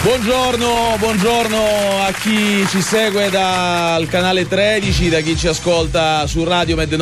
Buongiorno a chi ci segue dal canale 13, da chi ci ascolta su Radio Med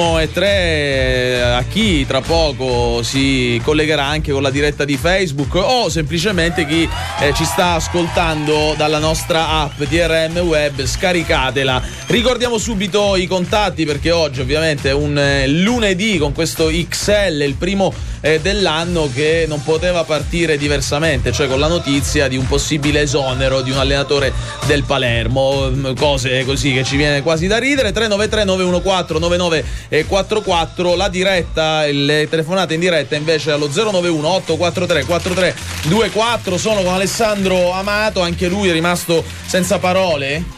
91.3, a chi tra poco si collegherà anche con la diretta di Facebook o semplicemente chi ci sta ascoltando dalla nostra app DRM Web. Scaricatela. Ricordiamo subito i contatti, perché oggi ovviamente è un lunedì con questo XL, il primo dell'anno, che non poteva partire diversamente, cioè con la notizia di un possibile esonero di un allenatore del Palermo, cose così che ci viene quasi da ridere. 393 914 9944, la diretta, le telefonate in diretta invece allo 091 843 4324. Sono con Alessandro Amato, anche lui è rimasto senza parole.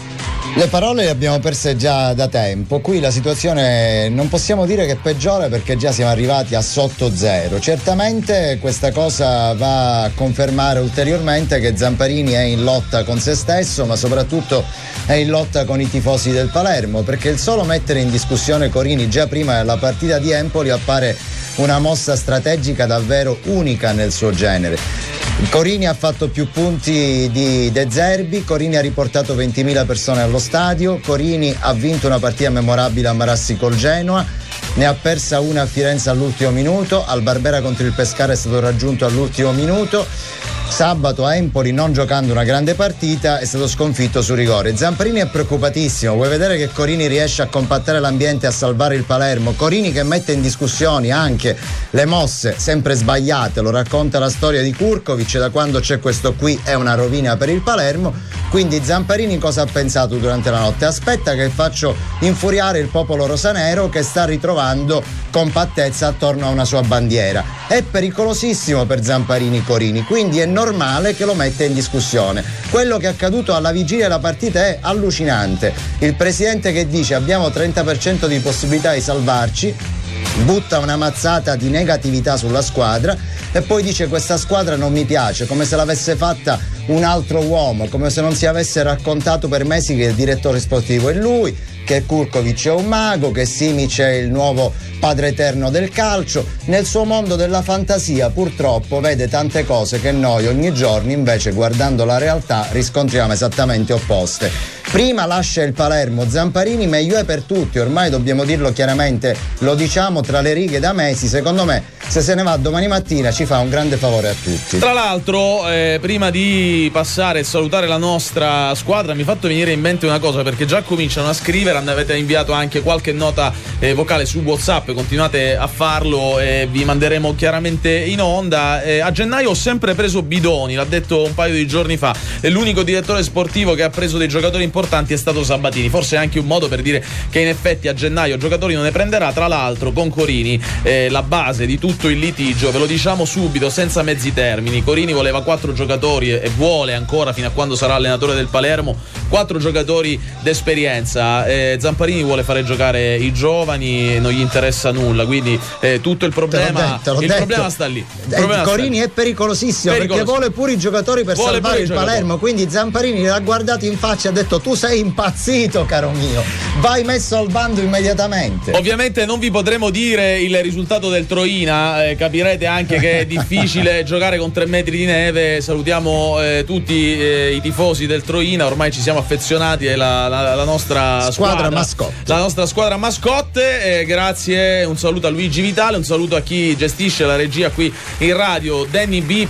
Le parole le abbiamo perse già da tempo. Qui la situazione non possiamo dire che peggiora, perché già siamo arrivati a sotto zero. Certamente questa cosa va a confermare ulteriormente che Zamparini è in lotta con se stesso, ma soprattutto è in lotta con i tifosi del Palermo, perché il solo mettere in discussione Corini già prima della partita di Empoli appare una mossa strategica davvero unica nel suo genere. Corini ha fatto più punti di De Zerbi, Corini ha riportato 20.000 persone allo stadio, Corini ha vinto una partita memorabile a Marassi col Genoa, ne ha persa una a Firenze all'ultimo minuto, al Barbera contro il Pescara è stato raggiunto all'ultimo minuto, sabato a Empoli, non giocando una grande partita, è stato sconfitto su rigore. Zamparini è preoccupatissimo, vuoi vedere che Corini riesce a compattare l'ambiente e a salvare il Palermo? Corini che mette in discussione anche le mosse sempre sbagliate, lo racconta la storia di Kurkovic, da quando c'è questo qui è una rovina per il Palermo. Quindi Zamparini cosa ha pensato durante la notte? Aspetta che faccio infuriare il popolo rosanero, che sta ritrovando compattezza attorno a una sua bandiera. È pericolosissimo per Zamparini Corini, quindi è normale che lo metta in discussione. Quello che è accaduto alla vigilia della partita è allucinante. Il presidente che dice abbiamo 30% di possibilità di salvarci, butta una mazzata di negatività sulla squadra e poi dice questa squadra non mi piace, come se l'avesse fatta un altro uomo, come se non si avesse raccontato per mesi che il direttore sportivo è lui, che Kurkovic è un mago, che Simic è il nuovo padre eterno del calcio. Nel suo mondo della fantasia purtroppo vede tante cose che noi ogni giorno invece, guardando la realtà, riscontriamo esattamente opposte. Prima lascia il Palermo Zamparini, meglio è per tutti, ormai dobbiamo dirlo chiaramente, lo diciamo tra le righe da mesi. Secondo me se se ne va domani mattina ci fa un grande favore a tutti. Tra l'altro prima di passare e salutare la nostra squadra mi è fatto venire in mente una cosa, perché già cominciano a scrivere, avete inviato anche qualche nota vocale su WhatsApp, continuate a farlo e vi manderemo chiaramente in onda. A gennaio ho sempre preso bidoni, l'ha detto un paio di giorni fa, e l'unico direttore sportivo che ha preso dei giocatori importanti è stato Sabatini. Forse è anche un modo per dire che in effetti a gennaio giocatori non ne prenderà. Tra l'altro con Corini la base di tutto il litigio, ve lo diciamo subito senza mezzi termini, Corini voleva 4 giocatori e vuole ancora, fino a quando sarà allenatore del Palermo, 4 giocatori d'esperienza. Zamparini vuole fare giocare i giovani, non gli interessa nulla, quindi tutto il problema problema sta lì. Corini è pericolosissimo, perché vuole pure i giocatori per salvare il Palermo, quindi Zamparini l'ha guardato in faccia e ha detto tu sei impazzito caro mio, vai messo al bando immediatamente. Ovviamente non vi potremo dire il risultato del Troina, capirete anche che è difficile giocare con 3 metri di neve. Salutiamo tutti i tifosi del Troina, ormai ci siamo affezionati, è la nostra squadra mascotte. La nostra squadra mascotte, grazie, un saluto a Luigi Vitale, un saluto a chi gestisce la regia qui in radio, Danny B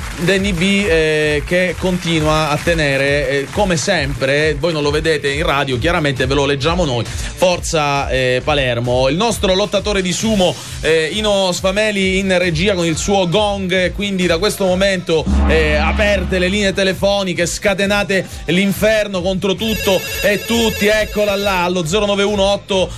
che continua a tenere come sempre, voi non lo vedete in radio, chiaramente ve lo leggiamo noi, forza Palermo. Il nostro lottatore di sumo Ino Sfameli in regia con il suo gong, quindi da questo momento aperte le linee telefoniche, scatenate l'inferno contro tutto e tutti, eccola là allo 0918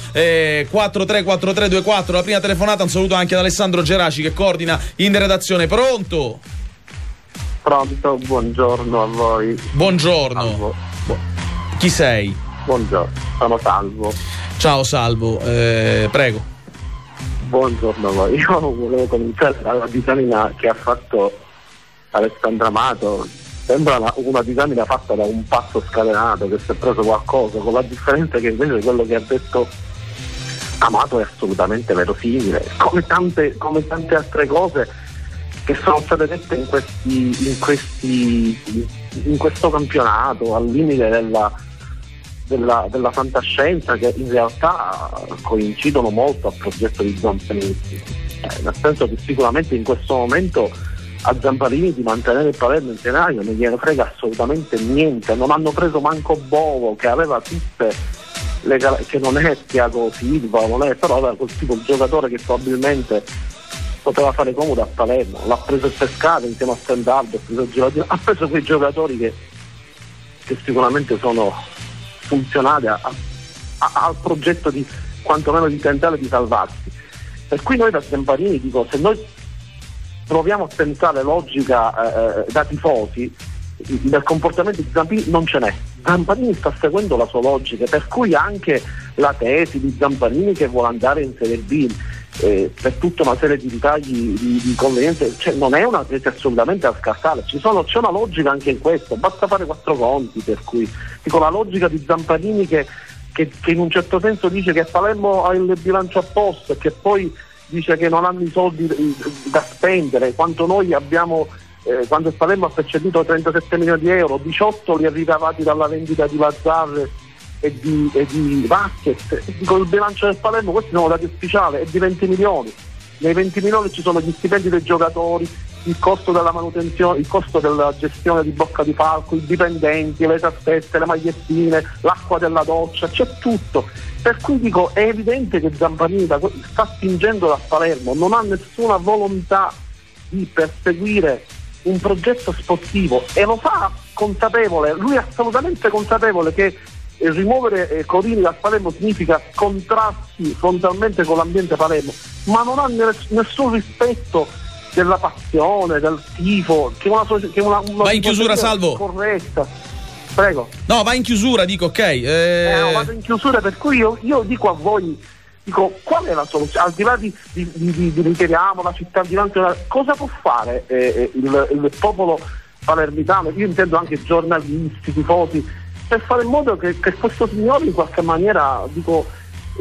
434324, la prima telefonata. Un saluto anche ad Alessandro Geraci che coordina in redazione. Pronto? Pronto, buongiorno a voi. Buongiorno. Chi sei? Buongiorno, sono Salvo. Ciao Salvo, prego. Buongiorno a voi. Io volevo cominciare dalla disamina che ha fatto Alessandro Amato. Sembra una disamina fatta da un pazzo scatenato che si è preso qualcosa, con la differenza che invece quello che ha detto Amato è assolutamente verosimile, come tante altre cose che sono state dette in questo campionato, al limite della fantascienza, che in realtà coincidono molto al progetto di Zamparini, nel senso che sicuramente in questo momento a Zamparini di mantenere il Palermo in Senario non gliene frega assolutamente niente. Non hanno preso manco Bovo, che aveva tutte che non è Thiago Silva, non è, però aveva quel tipo di giocatore che probabilmente poteva fare comodo a Palermo. L'ha preso il Pescara insieme a Stendhaldo, ha preso quei giocatori che sicuramente sono funzionali al progetto di quantomeno di tentare di salvarsi. Per cui noi da Zamparini, dico, se noi proviamo a pensare logica da tifosi, del comportamento di Zamparini non ce n'è. Zamparini sta seguendo la sua logica, per cui anche la tesi di Zamparini che vuole andare in Serie B per tutta una serie di ritagli di convenienze, cioè non è una tesi assolutamente a scartare. C'è una logica anche in questo, basta fare 4 conti. Per cui dico, la logica di Zamparini che in un certo senso dice che Palermo ha il bilancio a posto e che poi dice che non hanno i soldi da spendere, quanto noi abbiamo, quando il Palermo ha percepito 37 milioni di euro, 18 li ha ricavati dalla vendita di Lazzar e di Vasquez. Dico, il bilancio del Palermo, questi sono dati ufficiali, è di 20 milioni. Nei 20 milioni ci sono gli stipendi dei giocatori, il costo della manutenzione, il costo della gestione di Bocca di Falco, i dipendenti, le tazzette, le magliettine, l'acqua della doccia, c'è tutto. Per cui dico, è evidente che Zamparini sta spingendo da Palermo, non ha nessuna volontà di perseguire un progetto sportivo e lo fa consapevole, lui è assolutamente consapevole che rimuovere Corini dal Palermo significa contrasti frontalmente con l'ambiente Palermo, ma non ha nessun rispetto della passione, del tifo, che una vai in chiusura, Salvo. Corretta. Prego. No, va in chiusura, dico, ok. No, vado in chiusura, per cui io dico a voi, dico, qual è la soluzione? Al di là di richiediamo la città di cosa può fare il popolo palermitano, io intendo anche giornalisti, tifosi, per fare in modo che questo signore in qualche maniera, dico,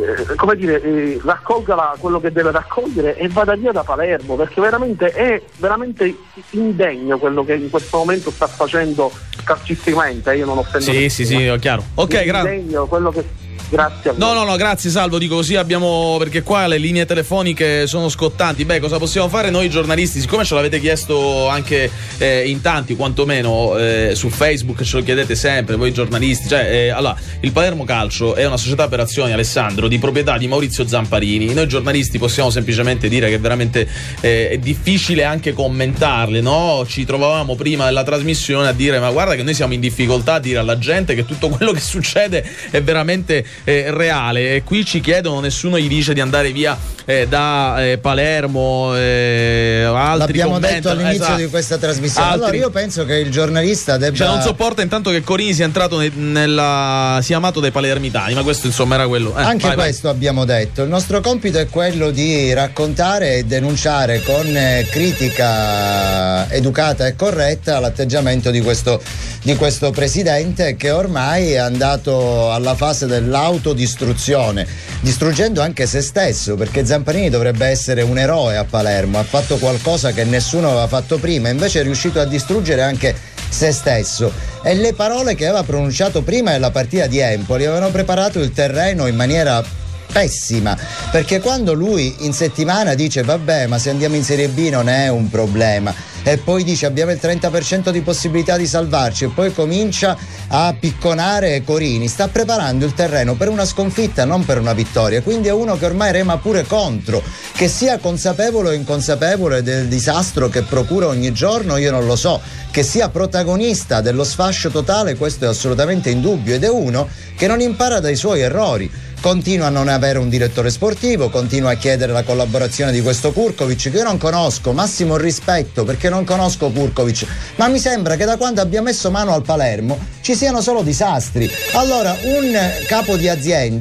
raccolga quello che deve raccogliere e vada via da Palermo, perché è veramente indegno quello che in questo momento sta facendo calcisticamente. Io non offendo sì, è chiaro. Ok, grazie. Quello che Grazie a voi. No, grazie Salvo, dico così abbiamo, perché qua le linee telefoniche sono scottanti. Beh, cosa possiamo fare noi giornalisti? Siccome ce l'avete chiesto anche in tanti, quantomeno su Facebook ce lo chiedete sempre, voi giornalisti, allora, il Palermo Calcio è una società per azioni, Alessandro, di proprietà di Maurizio Zamparini. Noi giornalisti possiamo semplicemente dire che veramente è difficile anche commentarle, no? Ci trovavamo prima della trasmissione a dire, ma guarda che noi siamo in difficoltà a dire alla gente che tutto quello che succede è veramente reale, e qui ci chiedono, nessuno gli dice di andare via da Palermo, altri l'abbiamo commentano, detto all'inizio esatto, di questa trasmissione. Allora io penso che il giornalista debba, non sopporta intanto che Corini sia entrato sia amato dai palermitani, ma questo insomma era quello anche questo abbiamo detto. Il nostro compito è quello di raccontare e denunciare con critica educata e corretta l'atteggiamento di questo presidente, che ormai è andato alla fase dell'autodistruzione, distruggendo anche se stesso, perché Zamparini dovrebbe essere un eroe a Palermo, ha fatto qualcosa che nessuno aveva fatto prima, invece è riuscito a distruggere anche se stesso. E le parole che aveva pronunciato prima della partita di Empoli avevano preparato il terreno in maniera pessima, perché quando lui in settimana dice vabbè, ma se andiamo in Serie B non è un problema, e poi dice abbiamo il 30% di possibilità di salvarci, e poi comincia a picconare Corini, sta preparando il terreno per una sconfitta, non per una vittoria. Quindi è uno che ormai rema pure contro, che sia consapevole o inconsapevole del disastro che procura ogni giorno, io non lo so, che sia protagonista dello sfascio totale, questo è assolutamente indubbio, ed è uno che non impara dai suoi errori. Continua a non avere un direttore sportivo, continua a chiedere la collaborazione di questo Kurkovic, che io non conosco, massimo rispetto perché non conosco Kurkovic, ma mi sembra che da quando abbia messo mano al Palermo ci siano solo disastri. Allora un capo di azienda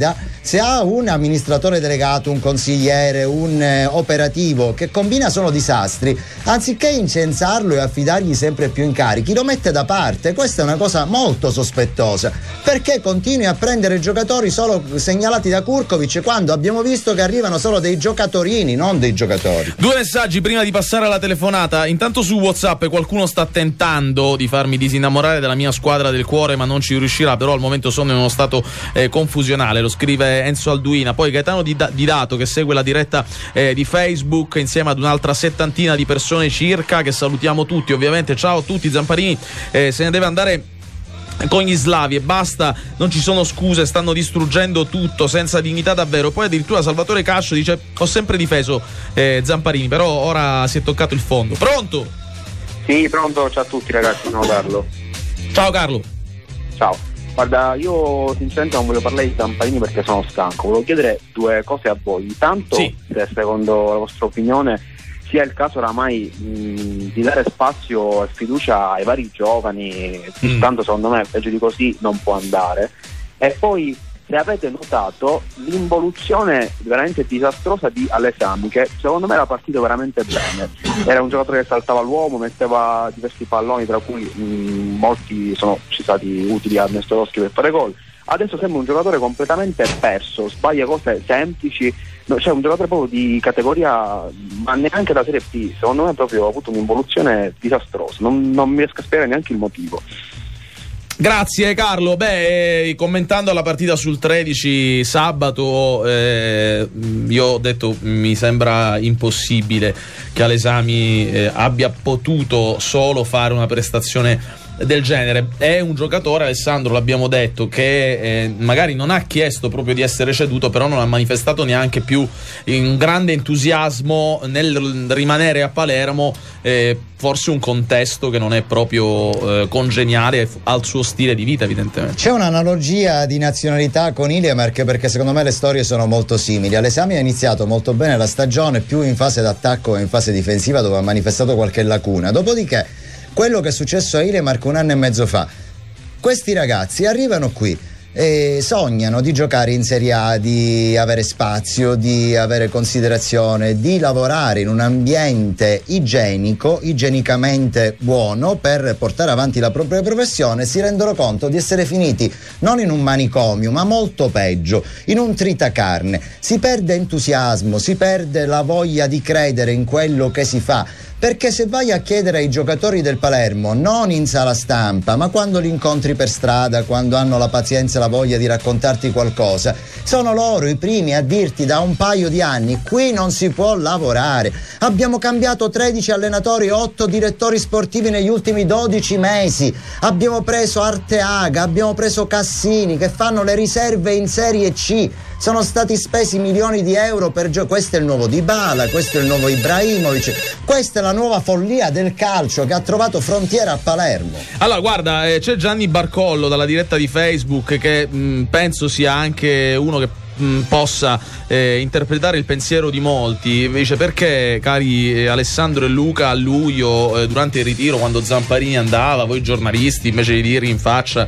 se ha un amministratore delegato, un consigliere, un operativo che combina solo disastri, anziché incensarlo e affidargli sempre più incarichi, lo mette da parte. Questa è una cosa molto sospettosa, perché continui a prendere giocatori solo segnalati da Kurkovic quando abbiamo visto che arrivano solo dei giocatorini, non dei giocatori. 2 messaggi prima di passare alla telefonata. Intanto su WhatsApp qualcuno sta tentando di farmi disinnamorare della mia squadra del cuore, ma non ci riuscirà, però al momento sono in uno stato confusionale, lo scrive Enzo Alduina. Poi Gaetano di Dato, che segue la diretta di Facebook insieme ad un'altra settantina di persone circa, che salutiamo tutti ovviamente. Ciao a tutti. Zamparini se ne deve andare con gli slavi e basta, non ci sono scuse, stanno distruggendo tutto senza dignità davvero. Poi addirittura Salvatore Cascio dice: ho sempre difeso Zamparini, però ora si è toccato il fondo. Pronto? Sì, pronto, ciao a tutti ragazzi, sono Carlo. Ciao Carlo. Ciao, guarda, io sinceramente non voglio parlare di Zamparini perché sono stanco. Volevo chiedere 2 cose a voi. Intanto, sì, se secondo la vostra opinione sia il caso oramai di dare spazio e fiducia ai vari giovani, tanto secondo me peggio di così non può andare. E poi, se avete notato l'involuzione veramente disastrosa di Alesami, che secondo me era partito veramente bene, era un giocatore che saltava l'uomo, metteva diversi palloni, tra cui molti sono stati utili a Nestorowski per fare gol. Adesso sembra un giocatore completamente perso, sbaglia cose semplici, cioè un giocatore proprio di categoria, ma neanche da Serie B. Secondo me proprio ha avuto un'involuzione disastrosa, non mi riesco a spiegare neanche il motivo. Grazie Carlo. Commentando la partita sul 13 sabato, io ho detto mi sembra impossibile che Alesami abbia potuto solo fare una prestazione del genere. È un giocatore, Alessandro, l'abbiamo detto, che magari non ha chiesto proprio di essere ceduto, però non ha manifestato neanche più un grande entusiasmo nel rimanere a Palermo, forse un contesto che non è proprio congeniale al suo stile di vita, evidentemente. C'è un'analogia di nazionalità con Iliamark, perché secondo me le storie sono molto simili. Alesami ha iniziato molto bene la stagione, più in fase d'attacco che in fase difensiva, dove ha manifestato qualche lacuna. Dopodiché quello che è successo a Iliamark 1 anno e mezzo fa, questi ragazzi arrivano qui e sognano di giocare in Serie A, di avere spazio, di avere considerazione, di lavorare in un ambiente igienico, igienicamente buono, per portare avanti la propria professione. Si rendono conto di essere finiti non in un manicomio, ma molto peggio, in un tritacarne. Si perde entusiasmo, si perde la voglia di credere in quello che si fa. Perché se vai a chiedere ai giocatori del Palermo, non in sala stampa, ma quando li incontri per strada, quando hanno la pazienza e la voglia di raccontarti qualcosa, sono loro i primi a dirti da un paio di anni: qui non si può lavorare. Abbiamo cambiato 13 allenatori, 8 direttori sportivi negli ultimi 12 mesi. Abbiamo preso Arteaga, abbiamo preso Cassini, che fanno le riserve in Serie C. Sono stati spesi milioni di euro per questo è il nuovo Dybala, questo è il nuovo Ibrahimovic, questa è la nuova follia del calcio che ha trovato frontiera a Palermo. Allora guarda, c'è Gianni Barcollo dalla diretta di Facebook, che penso sia anche uno che possa interpretare il pensiero di molti. Dice: perché, cari Alessandro e Luca, a luglio durante il ritiro, quando Zamparini andava, voi giornalisti, invece di dirgli in faccia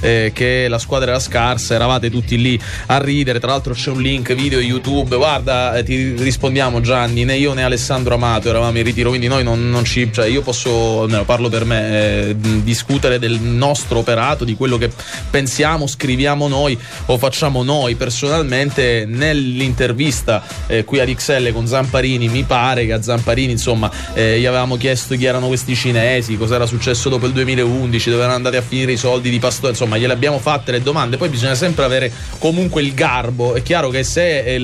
che la squadra era scarsa, eravate tutti lì a ridere? Tra l'altro c'è un link video YouTube. Guarda, ti rispondiamo Gianni, né io né Alessandro Amato eravamo in ritiro, quindi noi non ci, cioè io posso, parlo per me, discutere del nostro operato, di quello che pensiamo, scriviamo noi o facciamo noi. Personalmente nell'intervista qui ad XL con Zamparini, mi pare che a Zamparini insomma gli avevamo chiesto chi erano questi cinesi, cosa era successo dopo il 2011, dove erano andati a finire i soldi di Pastore, insomma gliele abbiamo fatte le domande. Poi bisogna sempre avere comunque il garbo. È chiaro che se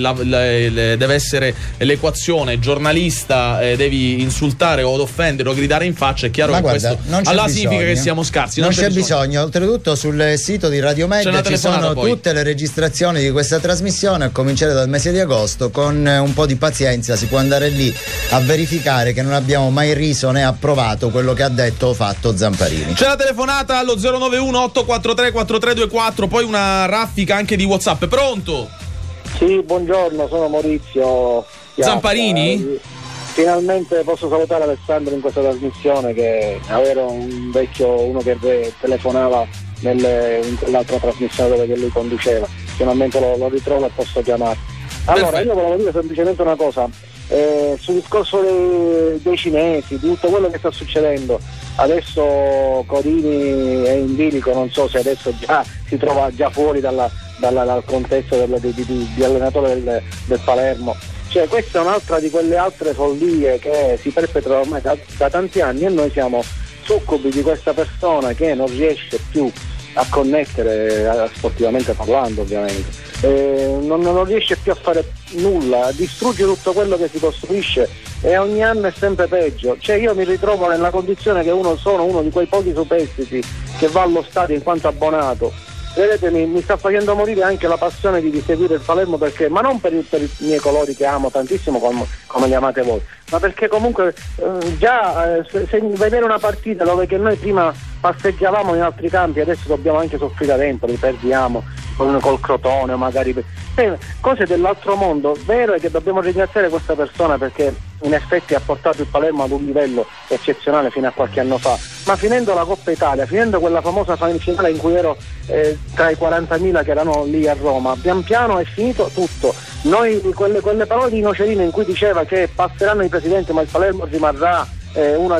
deve essere l'equazione giornalista, devi insultare o offendere o gridare in faccia, è chiaro. Ma che guarda, questo allora significa che siamo scarsi. Non c'è bisogno. Oltretutto sul sito di Radio Med ci sono tutte le registrazioni di questa trasmissione, a cominciare dal mese di agosto. Con un po' di pazienza si può andare lì a verificare che non abbiamo mai riso né approvato quello che ha detto o fatto Zamparini. C'è la telefonata allo 091 843 4324, poi una raffica anche di WhatsApp. Pronto? Sì, buongiorno, sono Maurizio Piazza. Zamparini? Finalmente posso salutare Alessandro in questa trasmissione, che avere un vecchio, uno che telefonava in quell'altra trasmissione dove lui conduceva. finalmente lo ritrovo e posso chiamare. Allora, Perfetto. io volevo dire semplicemente una cosa, sul discorso dei cinesi, di tutto quello che sta succedendo. Adesso Corini è in bilico, non so se adesso già si trova già fuori dal contesto di allenatore del Palermo. Cioè, questa è un'altra di quelle altre follie che si perpetrano ormai da tanti anni, e noi siamo succubi di questa persona che non riesce più a connettere, sportivamente parlando ovviamente, non riesce più a fare nulla, distrugge tutto quello che si costruisce, e ogni anno è sempre peggio. Cioè, io mi ritrovo nella condizione che sono uno di quei pochi superstiti che va allo stadio in quanto abbonato. Vedete, mi sta facendo morire anche la passione di seguire il Palermo, perché, ma non per i miei colori che amo tantissimo come li amate voi, ma perché comunque se vedere una partita dove che noi prima passeggiavamo in altri campi, adesso dobbiamo anche soffrire dentro, li perdiamo col Crotone magari, cose dell'altro mondo. Vero è che dobbiamo ringraziare questa persona, perché in effetti ha portato il Palermo ad un livello eccezionale fino a qualche anno fa, ma finendo la Coppa Italia, finendo quella famosa finale in cui ero tra i 40.000 che erano lì a Roma, pian piano è finito tutto. Noi quelle parole di Nocerino in cui diceva che passeranno i presidenti ma il Palermo rimarrà una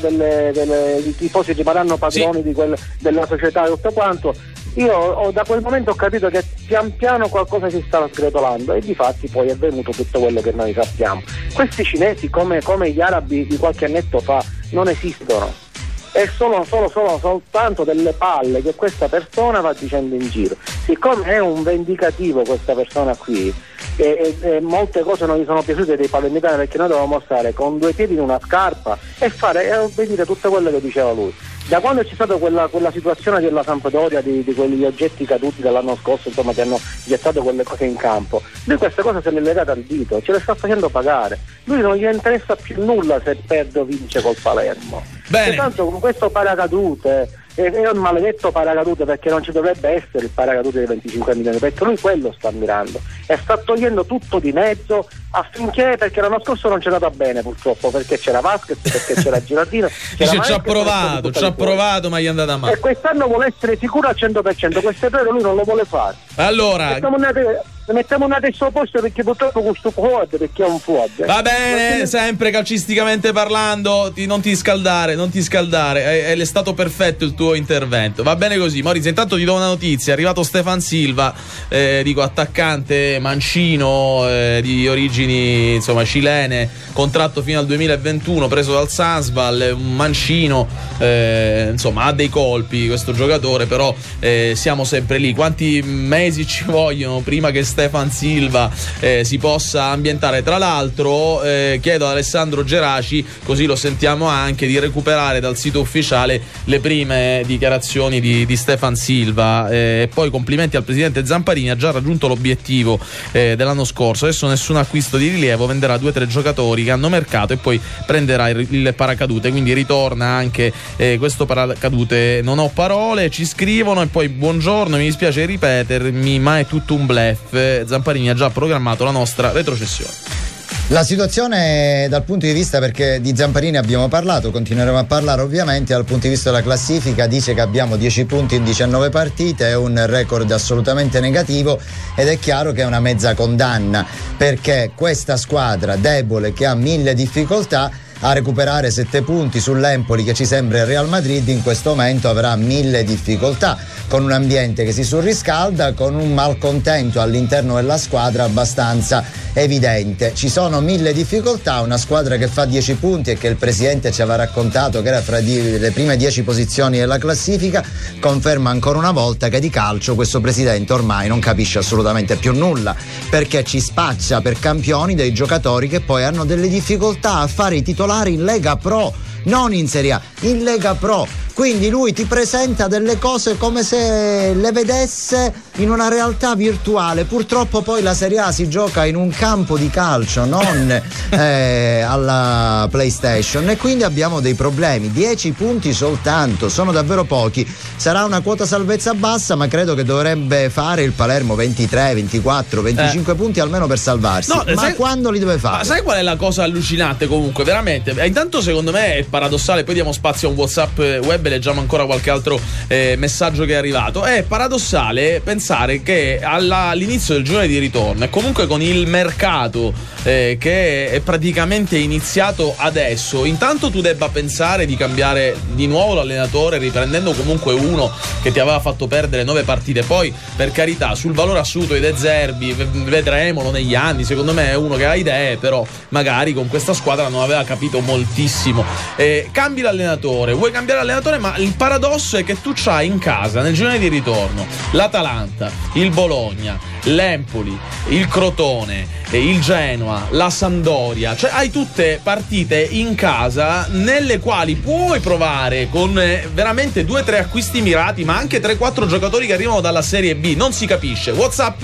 i tifosi rimarranno padroni della società e tutto quanto. Io da quel momento ho capito che pian piano qualcosa si stava sgretolando, e difatti poi è venuto tutto quello che noi sappiamo. Questi cinesi, come gli arabi di qualche annetto fa, non esistono. È soltanto delle palle che questa persona va dicendo in giro. Siccome è un vendicativo questa persona qui, e molte cose non gli sono piaciute dei palermitani, perché noi dovevamo stare con due piedi in una scarpa e obbedire tutto quello che diceva lui. Da quando c'è stata quella situazione della Sampdoria, di quegli oggetti caduti dall'anno scorso, insomma, che hanno gettato quelle cose in campo, lui queste cose se le è legate al dito, ce le sta facendo pagare. Lui non gli interessa più nulla se perde o vince col Palermo. Bene. Tanto con questo paracadute è un maledetto paracadute, perché non ci dovrebbe essere il paracadute dei 25 milioni, perché lui quello sta mirando e sta togliendo tutto di mezzo affinché, perché l'anno scorso non c'è andata bene purtroppo, perché c'era Vasquez, perché c'era Girardino, ci ha provato ma gli è andata male, e quest'anno vuole essere sicuro al 100%, questo errore lui non lo vuole fare. Allora mettiamo una testa opposta, perché purtroppo questo Fuad, perché è un Fuad. Va bene, sempre calcisticamente parlando, non ti scaldare, è stato perfetto il tuo intervento. Va bene così. Maurizio, intanto ti do una notizia: è arrivato Stefan Silva, attaccante mancino, di origini insomma cilene, contratto fino al 2021, preso dal Sansval, un mancino, insomma ha dei colpi questo giocatore, però siamo sempre lì. Quanti mesi ci vogliono prima che Stefan Silva si possa ambientare? Tra l'altro chiedo ad Alessandro Geraci, così lo sentiamo anche, di recuperare dal sito ufficiale le prime dichiarazioni di Stefan Silva, e poi complimenti al presidente Zamparini, ha già raggiunto l'obiettivo dell'anno scorso, adesso nessun acquisto di rilievo, venderà 2 o 3 giocatori che hanno mercato e poi prenderà il paracadute, quindi ritorna anche questo paracadute. Non ho parole, ci scrivono, e poi buongiorno, mi dispiace ripetermi ma è tutto un bluff, Zamparini ha già programmato la nostra retrocessione. La situazione dal punto di vista, perché di Zamparini abbiamo parlato, continueremo a parlare ovviamente, dal punto di vista della classifica dice che abbiamo 10 punti in 19 partite, è un record assolutamente negativo, ed è chiaro che è una mezza condanna, perché questa squadra debole, che ha 1000 difficoltà a recuperare 7 punti sull'Empoli, che ci sembra il Real Madrid, in questo momento avrà 1000 difficoltà, con un ambiente che si surriscalda, con un malcontento all'interno della squadra abbastanza evidente. Ci sono 1000 difficoltà, una squadra che fa 10 punti e che il presidente ci aveva raccontato che era fra le prime 10 posizioni della classifica, conferma ancora una volta che di calcio questo presidente ormai non capisce assolutamente più nulla, perché ci spaccia per campioni dei giocatori che poi hanno delle difficoltà a fare i titolari in Lega Pro, non in Serie A, in Lega Pro. Quindi lui ti presenta delle cose come se le vedesse in una realtà virtuale. Purtroppo poi la Serie A si gioca in un campo di calcio, non alla PlayStation, e quindi abbiamo dei problemi. 10 punti soltanto, sono davvero pochi. Sarà una quota salvezza bassa, ma credo che dovrebbe fare il Palermo 23, 24, 25 punti almeno per salvarsi. No, ma quando li deve fare? Ma sai qual è la cosa allucinante comunque, veramente? Intanto secondo me è paradossale, poi diamo spazio a un WhatsApp web Vabbè, leggiamo ancora qualche altro messaggio che è arrivato. È paradossale pensare che all'inizio del girone di ritorno e comunque con il mercato che è praticamente iniziato adesso, intanto tu debba pensare di cambiare di nuovo l'allenatore, riprendendo comunque uno che ti aveva fatto perdere 9 partite. Poi, per carità, sul valore assoluto di De Zerbi vedremolo negli anni, secondo me è uno che ha idee, però magari con questa squadra non aveva capito moltissimo. Cambi l'allenatore, vuoi cambiare l'allenatore, ma il paradosso è che tu c'hai in casa nel girone di ritorno l'Atalanta, il Bologna, l'Empoli, il Crotone, il Genoa, la Sampdoria, cioè hai tutte partite in casa nelle quali puoi provare con veramente 2-3 acquisti mirati, ma anche 3-4 giocatori che arrivano dalla Serie B. Non si capisce. WhatsApp,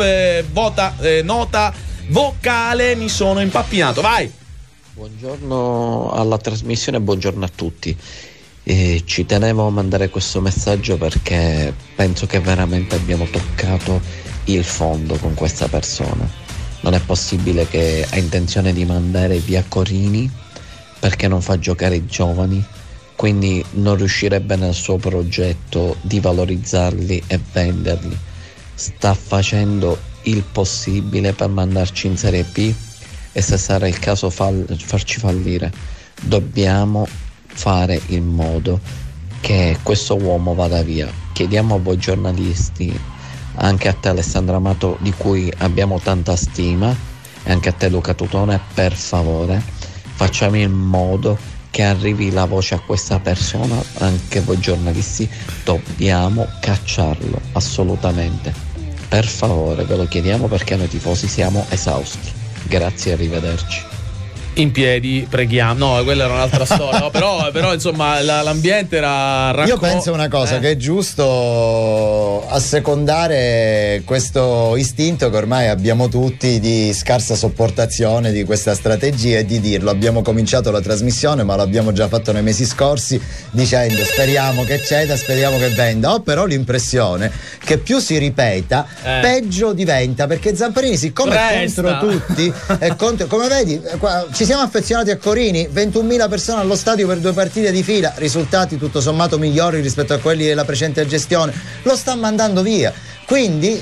nota vocale, mi sono impappinato, vai. Buongiorno alla trasmissione, buongiorno a tutti. Ci tenevo a mandare questo messaggio perché penso che veramente abbiamo toccato il fondo con questa persona. Non è possibile che ha intenzione di mandare via Corini perché non fa giocare i giovani, quindi non riuscirebbe nel suo progetto di valorizzarli e venderli. Sta facendo il possibile per mandarci in Serie B e, se sarà il caso, farci fallire. Dobbiamo fare in modo che questo uomo vada via. Chiediamo a voi giornalisti, anche a te Alessandro Amato, di cui abbiamo tanta stima, e anche a te Luca Tutone, per favore facciamo in modo che arrivi la voce a questa persona. Anche voi giornalisti, dobbiamo cacciarlo assolutamente, per favore, ve lo chiediamo, perché noi tifosi siamo esausti. Grazie, arrivederci. In piedi, preghiamo. No, quella era un'altra storia. No, però insomma l'ambiente era Io penso una cosa, che è giusto assecondare questo istinto che ormai abbiamo tutti di scarsa sopportazione di questa strategia, e di dirlo. Abbiamo cominciato la trasmissione, ma l'abbiamo già fatto nei mesi scorsi, dicendo speriamo che ceda, speriamo che venda. Ho però l'impressione che più si ripeta peggio diventa, perché Zamparini, siccome è contro tutti, è contro, come vedi ci siamo affezionati a Corini, 21.000 persone allo stadio per 2 partite di fila, risultati tutto sommato migliori rispetto a quelli della precedente gestione, lo sta mandando via. Quindi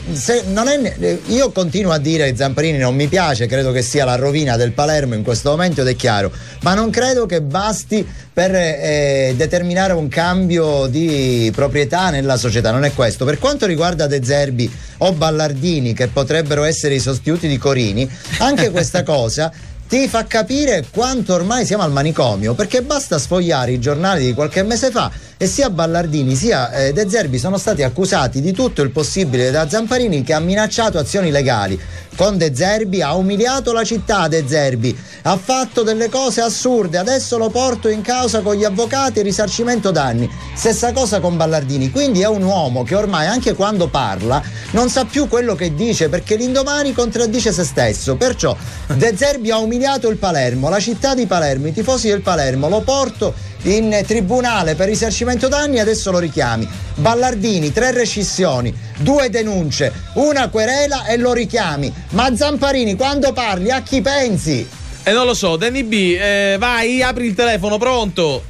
io continuo a dire che Zamparini non mi piace, credo che sia la rovina del Palermo in questo momento, ed è chiaro, ma non credo che basti per determinare un cambio di proprietà nella società. Non è questo. Per quanto riguarda De Zerbi o Ballardini, che potrebbero essere i sostituti di Corini, anche questa cosa ti fa capire quanto ormai siamo al manicomio, perché basta sfogliare i giornali di qualche mese fa e sia Ballardini sia De Zerbi sono stati accusati di tutto il possibile da Zamparini, che ha minacciato azioni legali con De Zerbi, ha umiliato la città. De Zerbi ha fatto delle cose assurde, adesso lo porto in causa con gli avvocati e risarcimento danni. Stessa cosa con Ballardini. Quindi è un uomo che ormai, anche quando parla, non sa più quello che dice, perché l'indomani contraddice se stesso. Perciò De Zerbi ha umiliato il Palermo, la città di Palermo, i tifosi del Palermo, lo porto in tribunale per risarcimento danni e adesso lo richiami. Ballardini 3 rescissioni, 2 denunce, 1 querela e lo richiami. Ma Zamparini, quando parli, a chi pensi? Non lo so. Danny B, vai, apri il telefono. Pronto?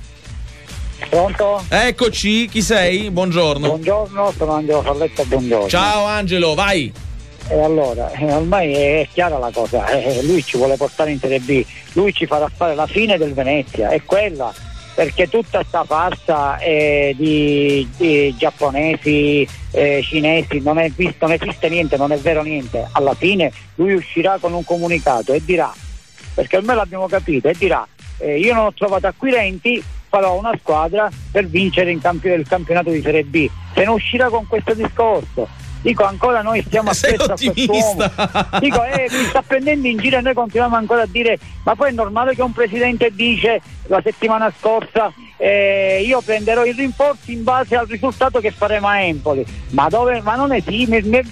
Pronto? Eccoci, chi sei? Buongiorno. Buongiorno, sono Angelo Falletta, buongiorno. Ciao Angelo, vai. E allora, ormai è chiara la cosa, lui ci vuole portare in Serie B, lui ci farà fare la fine del Venezia, è quella, perché tutta sta farsa di giapponesi, cinesi, non esiste niente, non è vero niente. Alla fine lui uscirà con un comunicato e dirà, perché ormai l'abbiamo capito, e dirà io non ho trovato acquirenti, farò una squadra per vincere il campionato di Serie B. Se non uscirà con questo discorso, dico, ancora noi stiamo appresso a quest'uomo, dico, mi sta prendendo in giro, e noi continuiamo ancora a dire, ma poi è normale che un presidente dice la settimana scorsa io prenderò i rinforzi in base al risultato che faremo a Empoli, ma non è sì,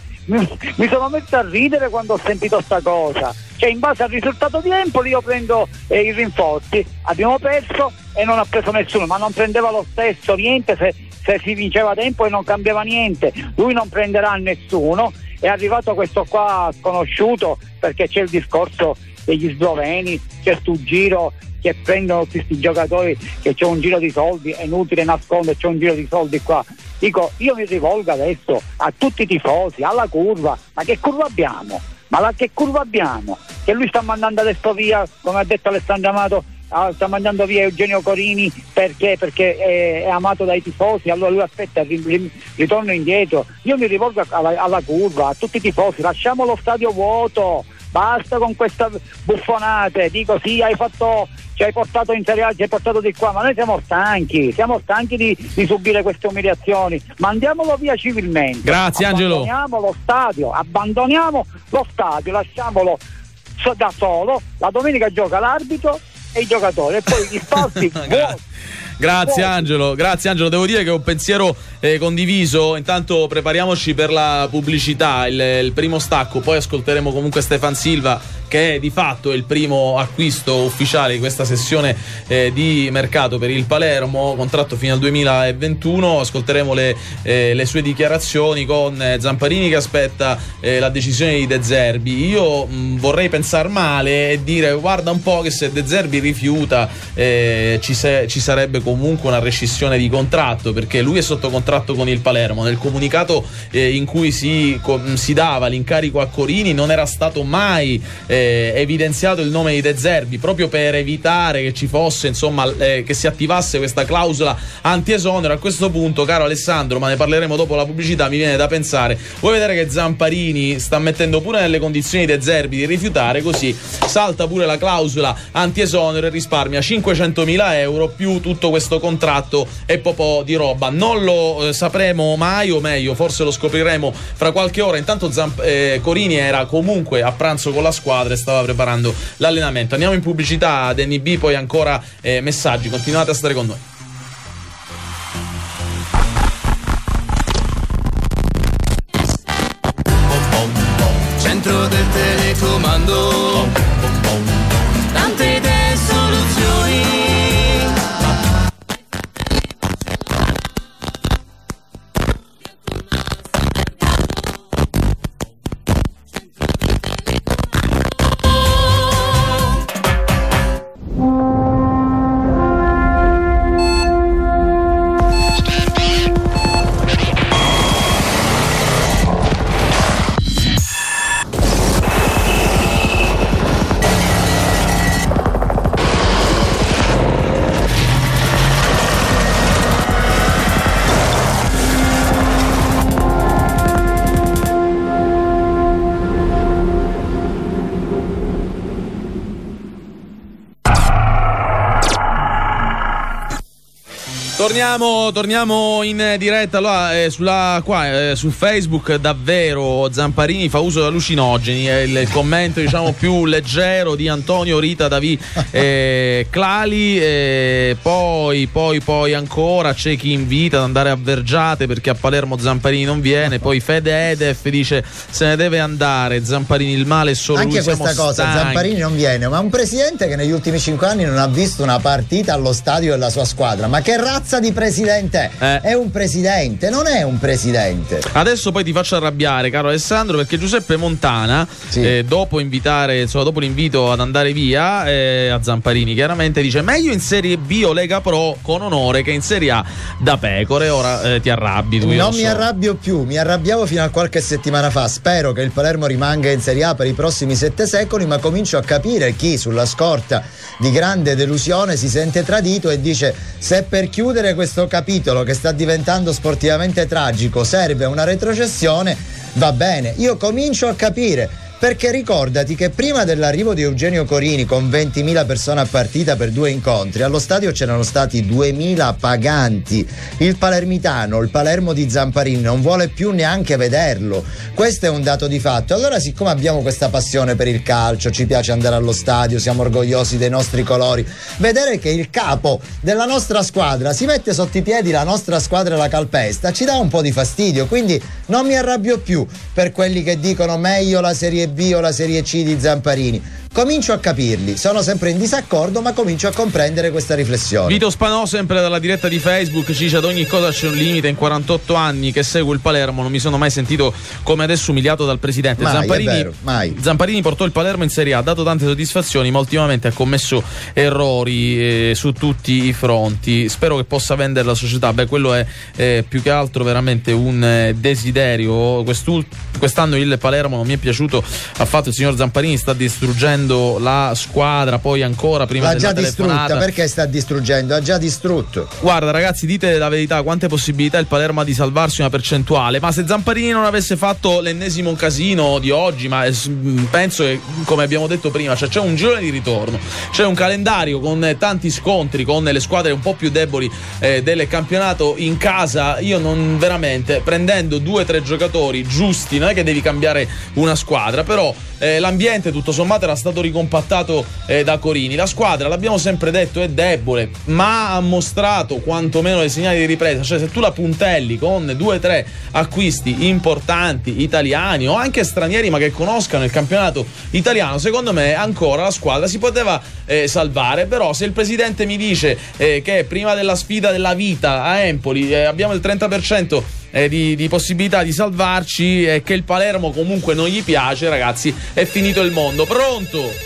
mi sono messo a ridere quando ho sentito sta cosa, cioè in base al risultato di Empoli io prendo i rinforzi, abbiamo perso e non ha preso nessuno, ma non prendeva lo stesso niente se si vinceva a tempo e non cambiava niente. Lui non prenderà nessuno è arrivato questo qua sconosciuto, perché c'è il discorso degli sloveni, c'è sto giro che prendono questi giocatori, che c'è un giro di soldi, è inutile nascondere, c'è un giro di soldi qua. Dico, io mi rivolgo adesso a tutti i tifosi, alla curva, ma che curva abbiamo? Che curva abbiamo? Che lui sta mandando adesso via, come ha detto Alessandro Amato, sta mandando via Eugenio Corini perché è amato dai tifosi, allora lui aspetta, ritorno indietro. Io mi rivolgo alla curva, a tutti i tifosi, lasciamo lo stadio vuoto, basta con queste buffonate. Dico, sì, ci hai portato in Serie A, ci hai portato di qua, ma noi siamo stanchi di subire queste umiliazioni. Mandiamolo via civilmente. Grazie Angelo. Abbandoniamo lo stadio, lasciamolo da solo. La domenica gioca l'arbitro e i giocatori, e poi gli spazi Grazie Angelo, devo dire che è un pensiero condiviso. Intanto prepariamoci per la pubblicità, il primo stacco, poi ascolteremo comunque Stefan Silva, che è di fatto il primo acquisto ufficiale di questa sessione di mercato per il Palermo, contratto fino al 2021. Ascolteremo le sue dichiarazioni con Zamparini che aspetta la decisione di De Zerbi. Io vorrei pensare male e dire, guarda un po' che se De Zerbi rifiuta ci sarebbe comunque una rescissione di contratto, perché lui è sotto contratto con il Palermo. Nel comunicato in cui si dava l'incarico a Corini non era stato mai evidenziato il nome di De Zerbi, proprio per evitare che ci fosse, insomma, che si attivasse questa clausola anti-esonero. A questo punto, caro Alessandro, ma ne parleremo dopo la pubblicità, mi viene da pensare, vuoi vedere che Zamparini sta mettendo pure nelle condizioni De Zerbi di rifiutare, così salta pure la clausola anti-esonero e risparmia 500.000 euro più tutto questo contratto e po' di roba. Non lo sapremo mai, o meglio forse lo scopriremo fra qualche ora. Intanto Corini era comunque a pranzo con la squadra e stava preparando l'allenamento. Andiamo in pubblicità, Danny B, poi ancora messaggi, continuate a stare con noi. Centro del telecomando, tante idee e soluzioni. Torniamo in diretta. Allora, su Facebook davvero Zamparini fa uso di allucinogeni, è il commento diciamo più leggero di Antonio Rita Davi Clali. Poi ancora c'è chi invita ad andare a Vergiate perché a Palermo Zamparini non viene. Poi Fede Edef dice se ne deve andare Zamparini, il male è solo anche lui, questa cosa stanchi. Zamparini non viene, ma un presidente che negli ultimi 5 anni non ha visto una partita allo stadio della sua squadra, ma che razza di presidente è? Un presidente, non è un presidente. Adesso poi ti faccio arrabbiare, caro Alessandro, perché Giuseppe Montana, sì, dopo l'invito ad andare via a Zamparini, chiaramente dice meglio in Serie B o Lega Pro con onore che in Serie A da pecore. Ora ti arrabbi tu. Non mi arrabbio più, mi arrabbiavo fino a qualche settimana fa. Spero che il Palermo rimanga in Serie A per i prossimi 7 secoli, ma comincio a capire chi sulla scorta di grande delusione si sente tradito e dice se per chiudere questo capitolo che sta diventando sportivamente tragico serve una retrocessione, va bene. Io comincio a capire, perché ricordati che prima dell'arrivo di Eugenio Corini con 20.000 persone a partita per 2 incontri, allo stadio c'erano stati 2.000 paganti. Il palermitano, il Palermo di Zamparini non vuole più neanche vederlo. Questo è un dato di fatto. Allora, siccome abbiamo questa passione per il calcio, ci piace andare allo stadio, siamo orgogliosi dei nostri colori, vedere che il capo della nostra squadra si mette sotto i piedi la nostra squadra e la calpesta ci dà un po' di fastidio. Quindi non mi arrabbio più per quelli che dicono meglio la Serie B o la Serie C di Zamparini. comincio a capirli. Sono sempre in disaccordo, ma comincio a comprendere questa riflessione. Vito Spanò, sempre dalla diretta di Facebook, ci dice: ad ogni cosa c'è un limite. In 48 anni che seguo il Palermo non mi sono mai sentito come adesso umiliato dal presidente. Zamparini portò il Palermo in Serie A, ha dato tante soddisfazioni, ma ultimamente ha commesso errori su tutti i fronti. Spero che possa vendere la società. Beh, quello è più che altro veramente un desiderio. Quest'anno il Palermo non mi è piaciuto affatto. Il signor Zamparini sta distruggendo la squadra, poi ancora prima l'ha della già telefonata. distrutta. Perché sta distruggendo? Ha già distrutto. Guarda ragazzi, dite la verità, quante possibilità il Palermo ha di salvarsi, una percentuale. Ma se Zamparini non avesse fatto l'ennesimo casino di oggi, ma penso che, come abbiamo detto prima, c'è un girone di ritorno, c'è un calendario con tanti scontri con le squadre un po' più deboli del campionato in casa. Io non veramente, prendendo 2 o 3 giocatori giusti, non è che devi cambiare una squadra, però l'ambiente tutto sommato era stato ricompattato da Corini. La squadra, l'abbiamo sempre detto, è debole, ma ha mostrato quantomeno dei segnali di ripresa. Cioè, se tu la puntelli con 2 o 3 acquisti importanti italiani o anche stranieri ma che conoscano il campionato italiano, secondo me ancora la squadra si poteva salvare. Però se il presidente mi dice che prima della sfida della vita a Empoli abbiamo il 30% di possibilità di salvarci e che il Palermo comunque non gli piace, ragazzi, è finito il mondo. Pronto?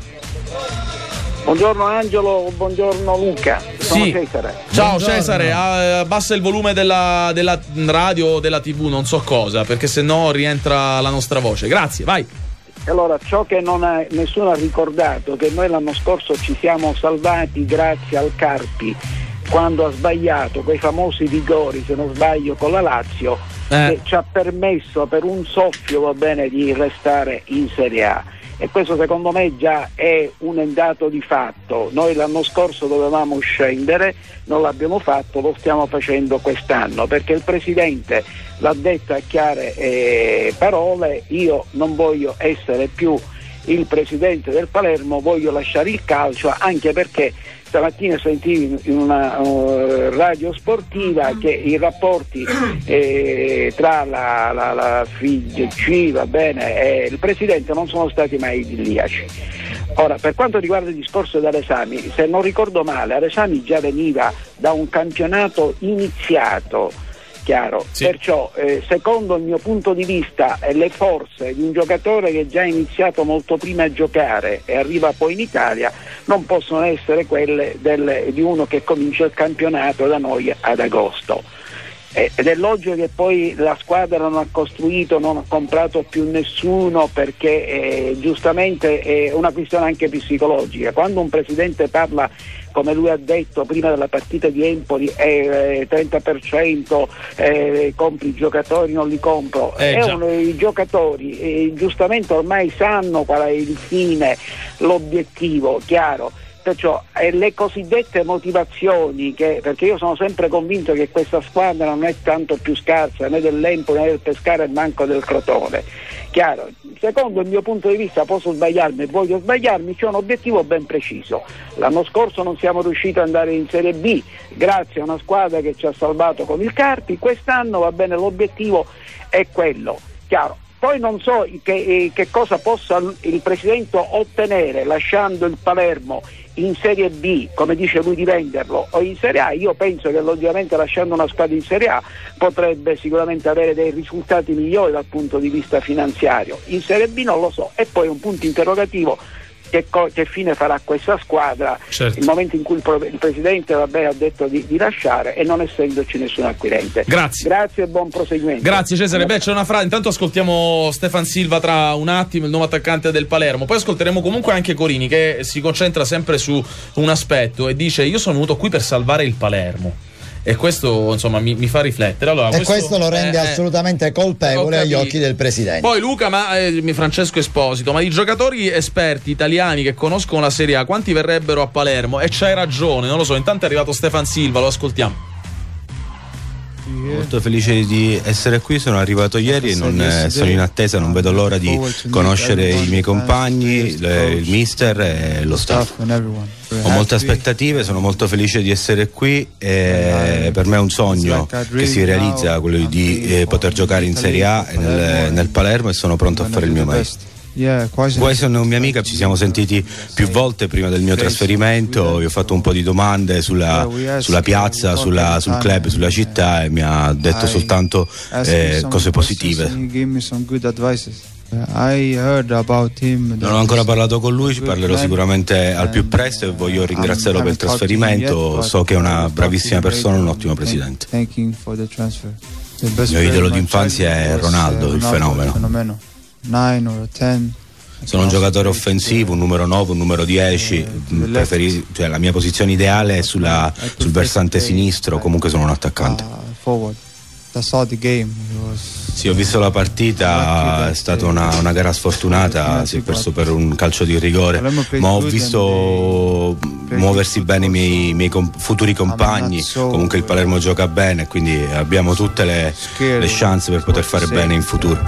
Buongiorno Angelo, buongiorno Luca. Sono Cesare. Ciao Buongiorno. Cesare, abbassa il volume della radio o della TV, non so cosa, perché sennò rientra la nostra voce. Grazie, vai. Allora, ciò che nessuno ha ricordato, che noi l'anno scorso ci siamo salvati grazie al Carpi, quando ha sbagliato quei famosi rigori, se non sbaglio, con la Lazio, che ci ha permesso per un soffio, va bene, di restare in Serie A. E questo secondo me già è un dato di fatto. Noi l'anno scorso dovevamo scendere, non l'abbiamo fatto, lo stiamo facendo quest'anno, perché il presidente l'ha detto a chiare parole: io non voglio essere più il presidente del Palermo, voglio lasciare il calcio, anche perché stamattina sentivo in una radio sportiva che i rapporti tra la FIGC, va bene, e il presidente non sono stati mai idilliaci. Ora, per quanto riguarda il discorso dell'Esami, se non ricordo male, Alesami già veniva da un campionato iniziato, chiaro, sì. Perciò secondo il mio punto di vista le forze di un giocatore che già ha iniziato molto prima a giocare e arriva poi in Italia non possono essere quelle di uno che comincia il campionato da noi ad agosto. Ed è logico che poi la squadra non ha costruito, non ha comprato più nessuno, perché giustamente è una questione anche psicologica. Quando un presidente parla, come lui ha detto prima della partita di Empoli, 30% compri i giocatori, non li compro, i giocatori giustamente ormai sanno qual è il fine, l'obiettivo, chiaro. Perciò le cosiddette motivazioni, perché io sono sempre convinto che questa squadra non è tanto più scarsa né dell'Empoli né del Pescara e manco del Crotone, chiaro, secondo il mio punto di vista posso sbagliarmi e voglio sbagliarmi, c'è un obiettivo ben preciso. L'anno scorso non siamo riusciti ad andare in Serie B grazie a una squadra che ci ha salvato con il Carpi, quest'anno va bene, l'obiettivo è quello, chiaro. Poi non so che cosa possa il presidente ottenere lasciando il Palermo in Serie B, come dice lui, di venderlo, o in Serie A. Io penso che logicamente lasciando una squadra in Serie A potrebbe sicuramente avere dei risultati migliori dal punto di vista finanziario. In Serie B non lo so. E poi un punto interrogativo: che fine farà questa squadra, certo, il momento in cui il presidente ha detto di lasciare e non essendoci nessun acquirente. Grazie e buon proseguimento. Grazie Cesare. C'è una frase, intanto ascoltiamo Stefan Silva tra un attimo, il nuovo attaccante del Palermo, poi ascolteremo comunque anche Corini, che si concentra sempre su un aspetto e dice: io sono venuto qui per salvare il Palermo. E questo insomma mi fa riflettere. Allora, questo lo rende assolutamente colpevole agli occhi del presidente. Poi Luca, Francesco Esposito, ma i giocatori esperti italiani che conoscono la Serie A quanti verrebbero a Palermo? E c'hai ragione, non lo so. Intanto è arrivato Stefan Silva, lo ascoltiamo. Molto felice di essere qui, sono arrivato ieri e sono in attesa, non vedo l'ora di conoscere i miei compagni, il mister e lo staff. Ho molte aspettative, sono molto felice di essere qui e per me è un sogno che si realizza quello di poter giocare in Serie A nel Palermo, e sono pronto a fare il mio meglio. Quaison è un mia amica, ci siamo sentiti più volte prima del mio trasferimento, io ho fatto un po' di domande sulla piazza, sul club, sulla città, e mi ha detto soltanto cose positive. Non ho ancora parlato con lui, ci parlerò sicuramente al più presto e voglio ringraziarlo per il trasferimento. So che è una bravissima persona, un ottimo presidente. Il mio idolo d'infanzia è Ronaldo, il fenomeno. Sono un giocatore offensivo, un numero 9, un numero 10, la mia posizione ideale è sul versante sinistro, comunque sono un attaccante. Sì, ho visto la partita, è stata una gara sfortunata, si è perso per un calcio di rigore, ma ho visto muoversi bene i miei futuri compagni. Comunque il Palermo gioca bene, quindi abbiamo tutte le chance per poter fare bene in futuro.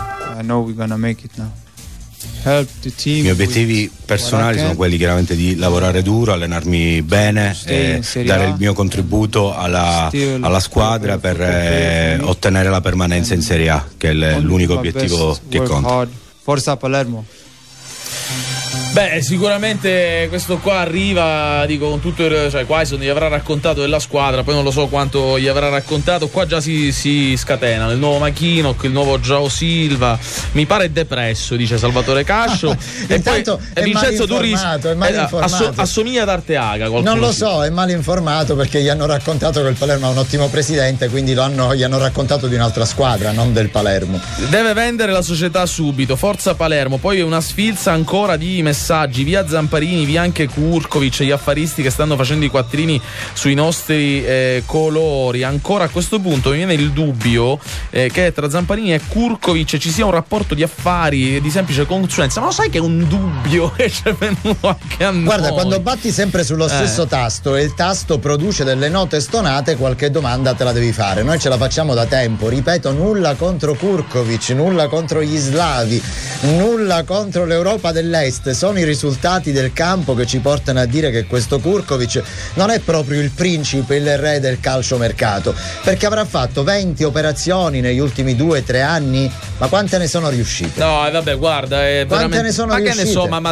I miei obiettivi personali sono quelli chiaramente di lavorare duro, allenarmi bene e dare il mio contributo alla squadra per ottenere la permanenza in Serie A, che è l'unico obiettivo che conta. Forza Palermo. Beh, sicuramente questo qua arriva, dico, con tutto Quaison gli avrà raccontato della squadra, poi non lo so quanto gli avrà raccontato. Qua già si scatena il nuovo Macchinoc, il nuovo Joao Silva, mi pare depresso, dice Salvatore Cascio. E poi Vincenzo Turris assomiglia ad Arteaga. Non lo so, è mal informato, perché gli hanno raccontato che il Palermo ha un ottimo presidente, quindi gli hanno raccontato di un'altra squadra, non del Palermo. Deve vendere la società subito, forza Palermo. Poi una sfilza ancora di messaggi, via Zamparini, via anche Kurkovic, gli affaristi che stanno facendo i quattrini sui nostri colori. Ancora a questo punto mi viene il dubbio che tra Zamparini e Kurkovic ci sia un rapporto di affari, di semplice consulenza, ma lo sai che è un dubbio che c'è venuto anche a noi. Guarda, quando batti sempre sullo stesso tasto e il tasto produce delle note stonate, qualche domanda te la devi fare. Noi ce la facciamo da tempo, ripeto, nulla contro Kurkovic, nulla contro gli slavi, nulla contro l'Europa dell'Est, sono i risultati del campo che ci portano a dire che questo Kurkovic non è proprio il principe, il re del calciomercato, perché avrà fatto 20 operazioni negli ultimi 2-3 anni, ma quante ne sono riuscite? No, vabbè, guarda, è quante veramente, ne sono ma riuscite? Che ne so, ma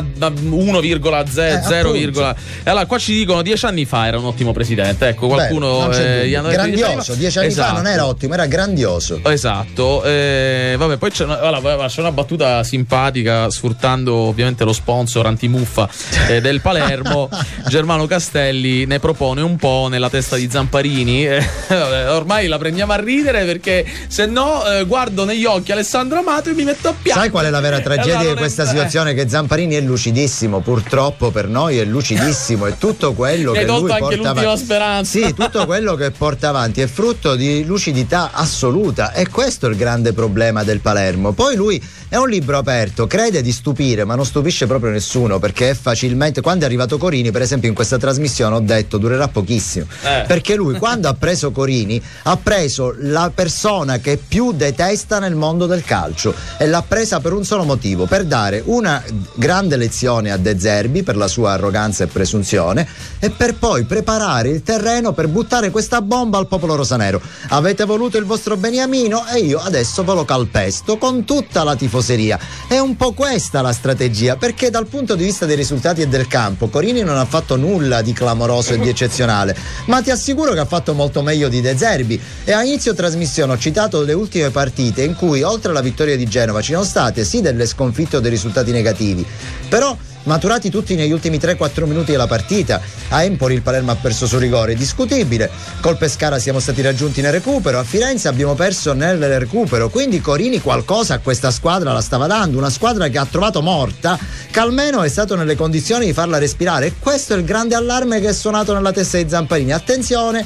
1,0. Allora, qua ci dicono 10 anni fa era un ottimo presidente, ecco, qualcuno grandioso, 10 anni fa non era ottimo, era grandioso. Esatto. Vabbè, poi c'è una battuta simpatica, sfruttando ovviamente lo sponsor antimuffa del Palermo. Germano Castelli ne propone un po' nella testa di Zamparini. Ormai la prendiamo a ridere, perché se no guardo negli occhi Alessandro Amato e mi metto a piangere. Sai qual è la vera tragedia di questa situazione? Che Zamparini è lucidissimo, purtroppo per noi è lucidissimo, e tutto quello che lui porta avanti, speranza. sì, tutto quello che porta avanti è frutto di lucidità assoluta, e questo è il grande problema del Palermo. Poi lui è un libro aperto, crede di stupire, ma non stupisce proprio nessuno, perché è facilmente. Quando è arrivato Corini, per esempio, in questa trasmissione ho detto durerà pochissimo, perché lui quando ha preso Corini ha preso la persona che più detesta nel mondo del calcio, e l'ha presa per un solo motivo: per dare una grande lezione a De Zerbi per la sua arroganza e presunzione, e per poi preparare il terreno per buttare questa bomba al popolo rosanero. Avete voluto il vostro beniamino e io adesso ve lo calpesto con tutta la tifoseria. È un po' questa la strategia, perché dal punto di vista dei risultati e del campo Corini non ha fatto nulla di clamoroso e di eccezionale, ma ti assicuro che ha fatto molto meglio di De Zerbi. E a inizio trasmissione ho citato le ultime partite in cui, oltre alla vittoria di Genova, ci sono state sì delle sconfitte o dei risultati negativi, però maturati tutti negli ultimi 3-4 minuti della partita. A Empoli il Palermo ha perso su rigore, discutibile. Col Pescara siamo stati raggiunti nel recupero, a Firenze abbiamo perso nel recupero. Quindi Corini qualcosa a questa squadra la stava dando, una squadra che ha trovato morta, che almeno è stato nelle condizioni di farla respirare. E questo è il grande allarme che è suonato nella testa di Zamparini. Attenzione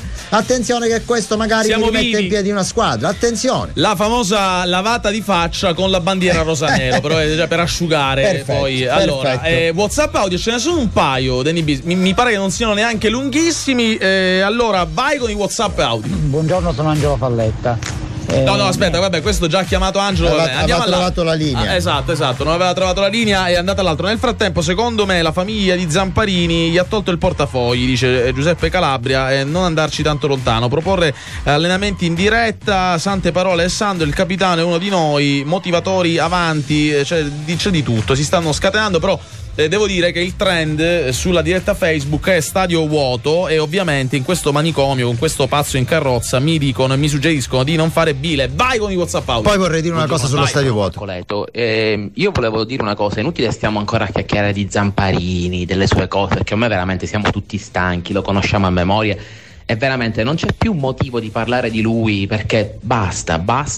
che questo magari rimette in piedi una squadra, attenzione. La famosa lavata di faccia con la bandiera rosanero, però già per asciugare. Perfetto, poi allora WhatsApp audio ce ne sono un paio, mi pare che non siano neanche lunghissimi, allora vai con i WhatsApp audio. Buongiorno, sono Angelo Falletta. No, aspetta, vabbè, questo già ha chiamato Angelo. Aveva trovato la linea. Esatto, non aveva trovato la linea e è andata all'altro. Nel frattempo, secondo me, la famiglia di Zamparini gli ha tolto il portafogli, dice Giuseppe Calabria, e non andarci tanto lontano. Proporre allenamenti in diretta, sante parole Alessandro, il capitano è uno di noi, motivatori avanti, cioè dice di tutto. Si stanno scatenando, però devo dire che il trend sulla diretta Facebook è stadio vuoto, e ovviamente in questo manicomio con questo pazzo in carrozza mi dicono e mi suggeriscono di non fare bile. Vai con i WhatsApp audio. Poi vorrei dire una cosa sullo stadio vuoto. Io volevo dire una cosa, inutile stiamo ancora a chiacchierare di Zamparini, delle sue cose, perché a me veramente siamo tutti stanchi, lo conosciamo a memoria e veramente non c'è più motivo di parlare di lui, perché basta.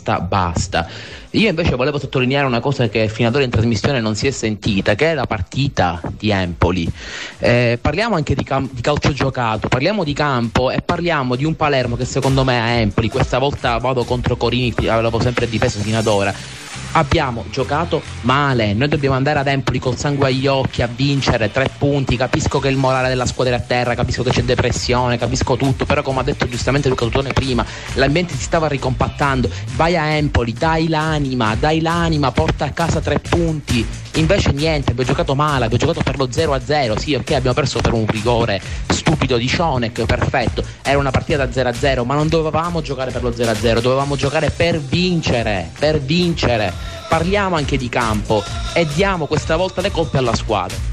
Io invece volevo sottolineare una cosa che fino ad ora in trasmissione non si è sentita, che è la partita di Empoli. Parliamo anche di calcio giocato, parliamo di campo e parliamo di un Palermo che secondo me a Empoli, questa volta vado contro Corini, l'avevo sempre difeso fino ad ora, abbiamo giocato male. Noi dobbiamo andare ad Empoli col sangue agli occhi a vincere 3 punti. Capisco che il morale della squadra è a terra, capisco che c'è depressione, capisco tutto, però come ha detto giustamente Luca Tutone prima, l'ambiente si stava ricompattando. Vai a Empoli, dai l'anima, porta a casa 3 punti. Invece niente, abbiamo giocato male, abbiamo giocato per lo 0-0. Sì, ok, abbiamo perso per un rigore stupido di Cionek, perfetto, era una partita da 0-0, ma non dovevamo giocare per lo 0-0, dovevamo giocare per vincere. Parliamo anche di campo e diamo questa volta le colpe alla squadra.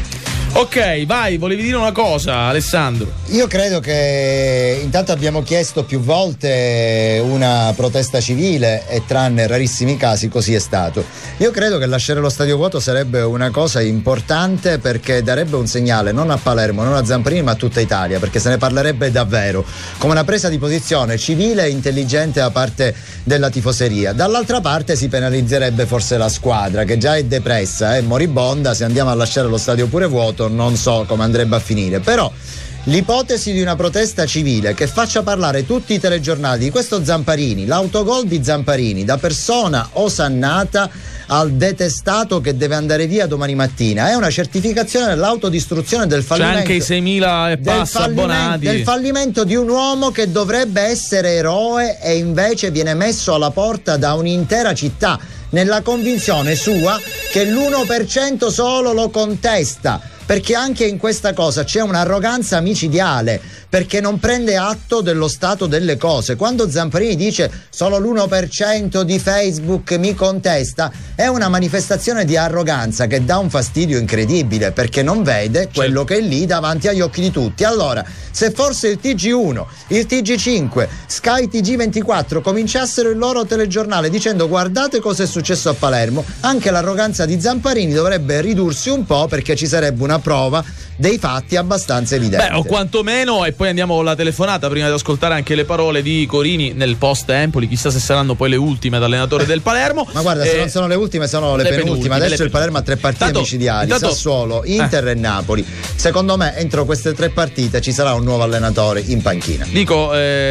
Ok, vai, volevi dire una cosa, Alessandro? Io credo che intanto abbiamo chiesto più volte una protesta civile e tranne rarissimi casi così è stato. Io credo che lasciare lo stadio vuoto sarebbe una cosa importante, perché darebbe un segnale non a Palermo, non a Zamparini, ma a tutta Italia, perché se ne parlerebbe davvero come una presa di posizione civile e intelligente da parte della tifoseria. Dall'altra parte si penalizzerebbe forse la squadra, che già è depressa, è moribonda. Se andiamo a lasciare lo stadio pure vuoto non so come andrebbe a finire, però l'ipotesi di una protesta civile che faccia parlare tutti i telegiornali di questo Zamparini, l'autogol di Zamparini, da persona osannata al detestato che deve andare via domani mattina, è una certificazione dell'autodistruzione, del fallimento. C'è anche i 6.000 e passa abbonati. Del fallimento di un uomo che dovrebbe essere eroe e invece viene messo alla porta da un'intera città, nella convinzione sua che l'1% solo lo contesta, perché anche in questa cosa c'è un'arroganza micidiale, perché non prende atto dello stato delle cose. Quando Zamparini dice solo l'1% di Facebook mi contesta, è una manifestazione di arroganza che dà un fastidio incredibile, perché non vede quello che è lì davanti agli occhi di tutti. Allora, se forse il TG1, il TG5, Sky TG24 cominciassero il loro telegiornale dicendo guardate cosa è successo a Palermo, anche l'arroganza di Zamparini dovrebbe ridursi un po', perché ci sarebbe una prova dei fatti abbastanza evidente. Beh, o quantomeno, e poi andiamo con la telefonata prima di ascoltare anche le parole di Corini nel post Empoli, chissà se saranno poi le ultime da allenatore del Palermo. Ma guarda, se non sono le ultime sono le penultime. Adesso il Palermo ha 3 partite micidiali, Sassuolo, Inter e Napoli. Secondo me entro queste 3 partite ci sarà un nuovo allenatore in panchina. Dico,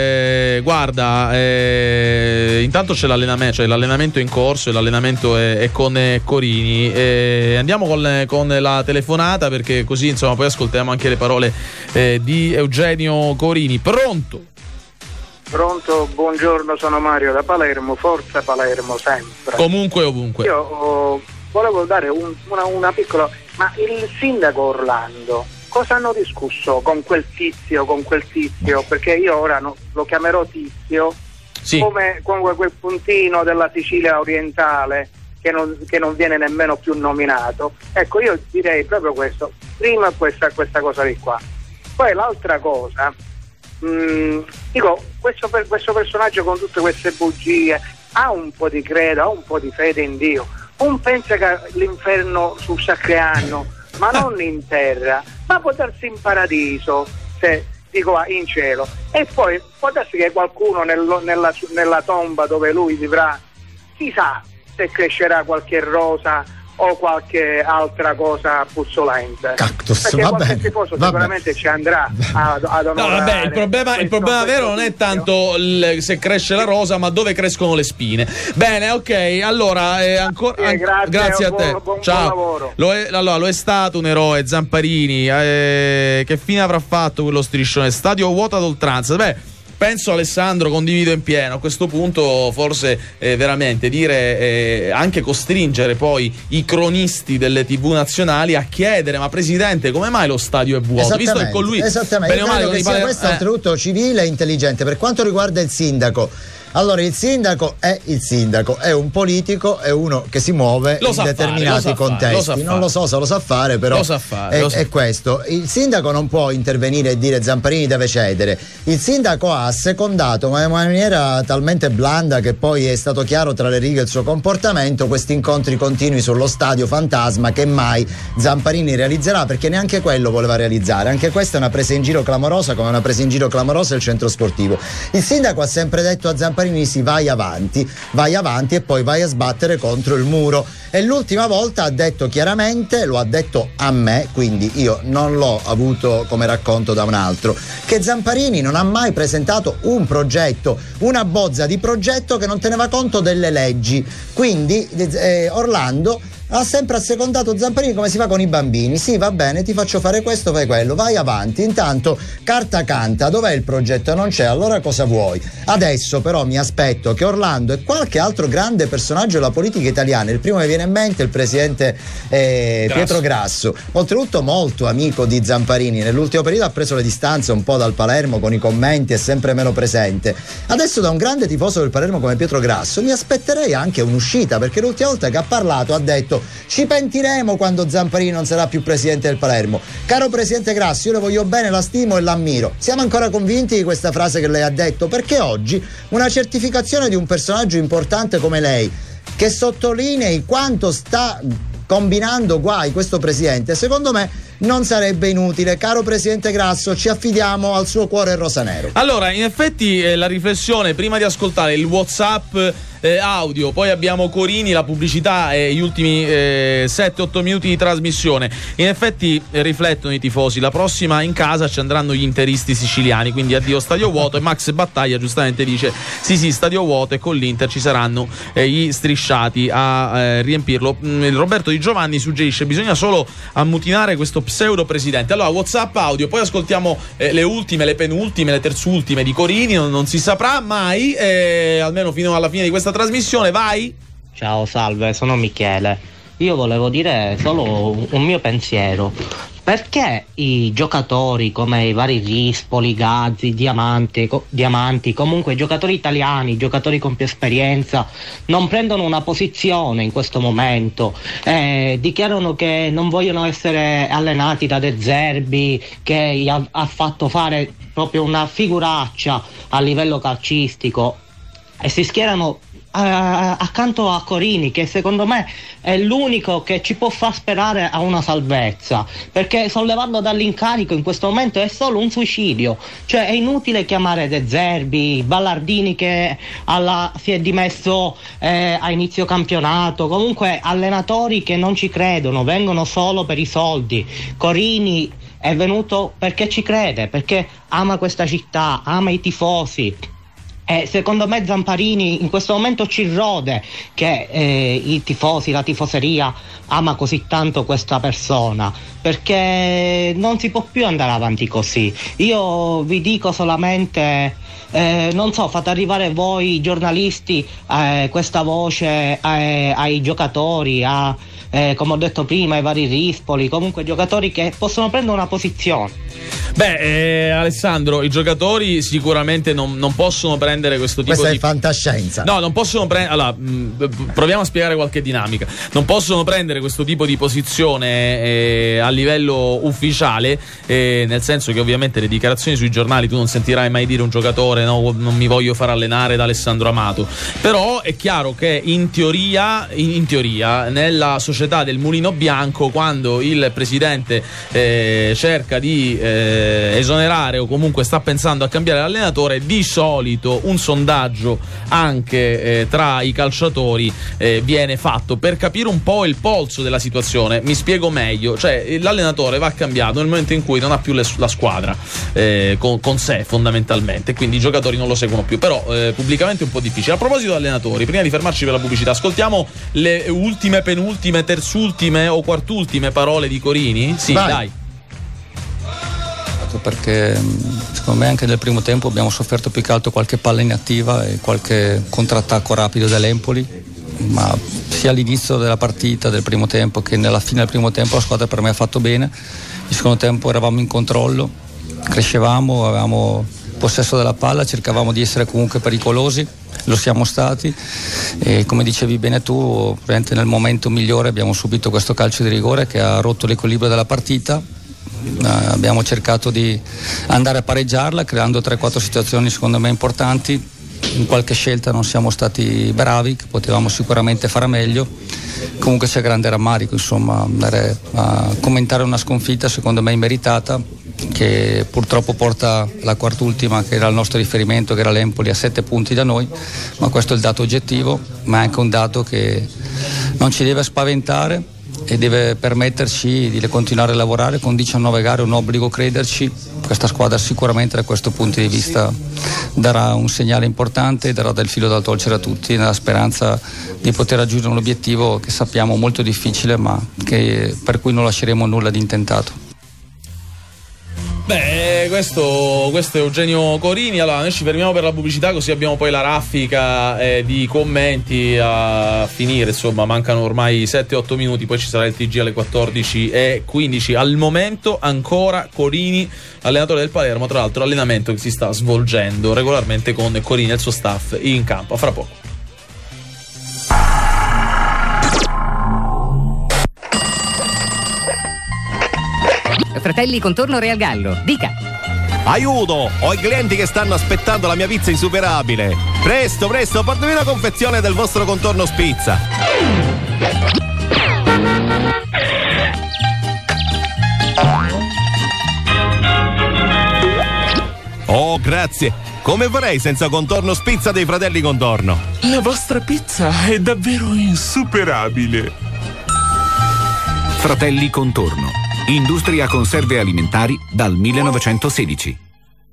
guarda, intanto c'è l'allenamento in corso, e l'allenamento è con Corini. Andiamo con la telefonata, perché così insomma poi ascoltiamo anche le parole di Eugenio Corini. Pronto, buongiorno, sono Mario da Palermo, forza Palermo sempre. Comunque ovunque. Io volevo dare una piccola... Ma il sindaco Orlando, cosa hanno discusso con quel tizio? Perché io ora lo chiamerò tizio, sì, come quel puntino della Sicilia orientale che non viene nemmeno più nominato. Ecco, io direi proprio questo. Prima questa cosa di qua. Poi l'altra cosa, dico, questo personaggio con tutte queste bugie ha un po' di credo, ha un po' di fede in Dio. Un pensa che l'inferno sul Sacreanno, ma non in terra, ma può darsi in paradiso, in cielo. E poi può darsi che qualcuno nella tomba dove lui vivrà, chissà se crescerà qualche rosa o qualche altra cosa puzzolente. Cactus, perché qualche tifoso sicuramente ci andrà ad onorare. No, vabbè, il problema vero non è tanto se cresce la rosa, ma dove crescono le spine. Bene, ok, allora grazie a te. Ciao. Lo è stato un eroe Zamparini. Che fine avrà fatto quello striscione? Stadio vuoto ad oltranza. Beh, penso, Alessandro, condivido in pieno. A questo punto forse veramente dire, anche costringere poi i cronisti delle TV nazionali a chiedere: ma Presidente, come mai lo stadio è vuoto? Visto che con lui esattamente, io credo che sia questo oltretutto civile e intelligente. Per quanto riguarda il sindaco, allora il sindaco è un politico, è uno che si muove in determinati contesti. Non lo so se lo sa fare, però è questo. Il sindaco non può intervenire e dire Zamparini deve cedere. Il sindaco ha assecondato, ma in maniera talmente blanda che poi è stato chiaro tra le righe il suo comportamento, questi incontri continui sullo stadio fantasma che mai Zamparini realizzerà, perché neanche quello voleva realizzare. Anche questa è una presa in giro clamorosa, come una presa in giro clamorosa il centro sportivo. Il sindaco ha sempre detto a Zamparini: si vai avanti e poi vai a sbattere contro il muro. E l'ultima volta ha detto chiaramente, lo ha detto a me, quindi io non l'ho avuto come racconto da un altro, che Zamparini non ha mai presentato un progetto, una bozza di progetto che non teneva conto delle leggi. Quindi Orlando ha sempre assecondato Zamparini come si fa con i bambini: sì, va bene, ti faccio fare questo, fai quello, vai avanti, intanto carta canta, dov'è il progetto? Non c'è, allora cosa vuoi? Adesso però mi aspetto che Orlando e qualche altro grande personaggio della politica italiana, il primo che viene in mente è il presidente Pietro Grasso, oltretutto molto amico di Zamparini, nell'ultimo periodo ha preso le distanze un po' dal Palermo con i commenti, è sempre meno presente. Adesso da un grande tifoso del Palermo come Pietro Grasso mi aspetterei anche un'uscita, perché l'ultima volta che ha parlato ha detto: ci pentiremo quando Zamparini non sarà più presidente del Palermo. Caro presidente Grasso, io le voglio bene, la stimo e l'ammiro. Siamo ancora convinti di questa frase che lei ha detto? Perché oggi una certificazione di un personaggio importante come lei, che sottolinei quanto sta combinando guai questo presidente, secondo me non sarebbe inutile. Caro presidente Grasso, ci affidiamo al suo cuore rosanero. Allora, in effetti la riflessione prima di ascoltare il WhatsApp audio, poi abbiamo Corini, la pubblicità e gli ultimi 7-8 minuti di trasmissione. In effetti riflettono i tifosi: la prossima in casa ci andranno gli interisti siciliani, quindi addio stadio vuoto. E Max Battaglia giustamente dice: sì, stadio vuoto, e con l'Inter ci saranno gli strisciati a riempirlo. Roberto Di Giovanni suggerisce: bisogna solo ammutinare questo pseudo presidente. Allora, WhatsApp audio, poi ascoltiamo le ultime, le penultime, le terzultime di Corini, non si saprà mai, almeno fino alla fine di questa trasmissione. Vai. Ciao, salve, sono Michele. Io volevo dire solo un mio pensiero: perché i giocatori come i vari Rispoli, Gazzi, Diamanti, comunque i giocatori italiani, i giocatori con più esperienza, non prendono una posizione in questo momento? Dichiarano che non vogliono essere allenati da De Zerbi, che ha fatto fare proprio una figuraccia a livello calcistico, e si schierano accanto a Corini, che secondo me è l'unico che ci può far sperare a una salvezza, perché sollevando dall'incarico in questo momento è solo un suicidio. Cioè è inutile chiamare De Zerbi, Ballardini che si è dimesso a inizio campionato, comunque allenatori che non ci credono, vengono solo per i soldi. Corini è venuto perché ci crede, perché ama questa città, ama i tifosi. Secondo me Zamparini in questo momento ci rode che i tifosi, la tifoseria ama così tanto questa persona, perché non si può più andare avanti così. Io vi dico solamente, non so, fate arrivare voi giornalisti questa voce ai giocatori, come ho detto prima, ai vari Rispoli, comunque giocatori che possono prendere una posizione. Alessandro, i giocatori sicuramente non possono prendere questo tipo Questa è fantascienza. No, non possono prendere. Allora, proviamo a spiegare qualche dinamica. Non possono prendere questo tipo di posizione a livello ufficiale, nel senso che ovviamente le dichiarazioni sui giornali tu non sentirai mai dire un giocatore: no, non mi voglio far allenare da Alessandro Amato. Però è chiaro che in teoria nella società del Mulino Bianco, quando il presidente cerca di esonerare o comunque sta pensando a cambiare l'allenatore, di solito un sondaggio anche tra i calciatori viene fatto per capire un po' il polso della situazione. Mi spiego meglio: cioè l'allenatore va cambiato nel momento in cui non ha più la squadra con sé fondamentalmente, quindi i giocatori non lo seguono più. Però pubblicamente è un po' difficile. A proposito di allenatori, prima di fermarci per la pubblicità, ascoltiamo le ultime, penultime, terzultime o quartultime parole di Corini? Sì, Vai. dai. sofferto, perché secondo me anche nel primo tempo abbiamo sofferto più che altro qualche palla inattiva e qualche contrattacco rapido dell'Empoli, ma sia all'inizio della partita del primo tempo che nella fine del primo tempo la squadra per me ha fatto bene. Il secondo tempo eravamo in controllo, crescevamo, avevamo possesso della palla, cercavamo di essere comunque pericolosi, lo siamo stati, e come dicevi bene tu, nel momento migliore abbiamo subito questo calcio di rigore che ha rotto l'equilibrio della partita. Abbiamo cercato di andare a pareggiarla creando 3-4 situazioni secondo me importanti. In qualche scelta non siamo stati bravi, che potevamo sicuramente fare meglio. Comunque c'è grande rammarico, insomma, andare a commentare una sconfitta secondo me immeritata, che purtroppo porta la quart'ultima, che era il nostro riferimento, che era l'Empoli, a 7 punti da noi, ma questo è il dato oggettivo, ma è anche un dato che non ci deve spaventare e deve permetterci di continuare a lavorare. Con 19 gare è un obbligo crederci. Questa squadra sicuramente da questo punto di vista darà un segnale importante e darà del filo da torcere a tutti, nella speranza di poter raggiungere un obiettivo che sappiamo molto difficile, ma per cui non lasceremo nulla di intentato. Beh, questo è Eugenio Corini. Allora, noi ci fermiamo per la pubblicità, così abbiamo poi la raffica di commenti a finire. Insomma, mancano ormai 7-8 minuti, poi ci sarà il TG alle 14:15. Al momento ancora Corini, allenatore del Palermo, tra l'altro allenamento che si sta svolgendo regolarmente con Corini e il suo staff in campo. A fra poco. Fratelli Contorno Real Gallo, dica. Aiuto! Ho i clienti che stanno aspettando la mia pizza insuperabile. Presto, portami una confezione del vostro contorno spizza. Oh, grazie. Come farei senza contorno spizza dei fratelli Contorno? La vostra pizza è davvero insuperabile. Fratelli Contorno. Industria conserve alimentari dal 1916.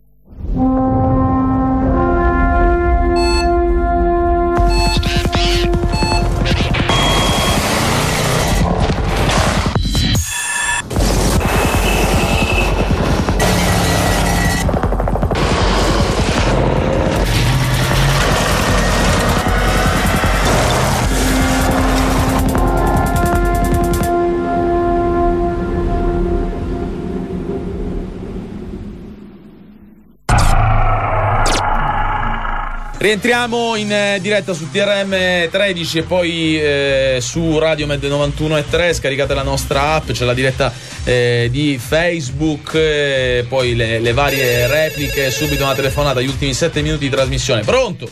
Rientriamo in diretta su TRM 13 e poi su Radio Med 91.3. Scaricate la nostra app, c'è la diretta di Facebook, poi le varie repliche, subito una telefonata, gli ultimi 7 minuti di trasmissione. Pronto?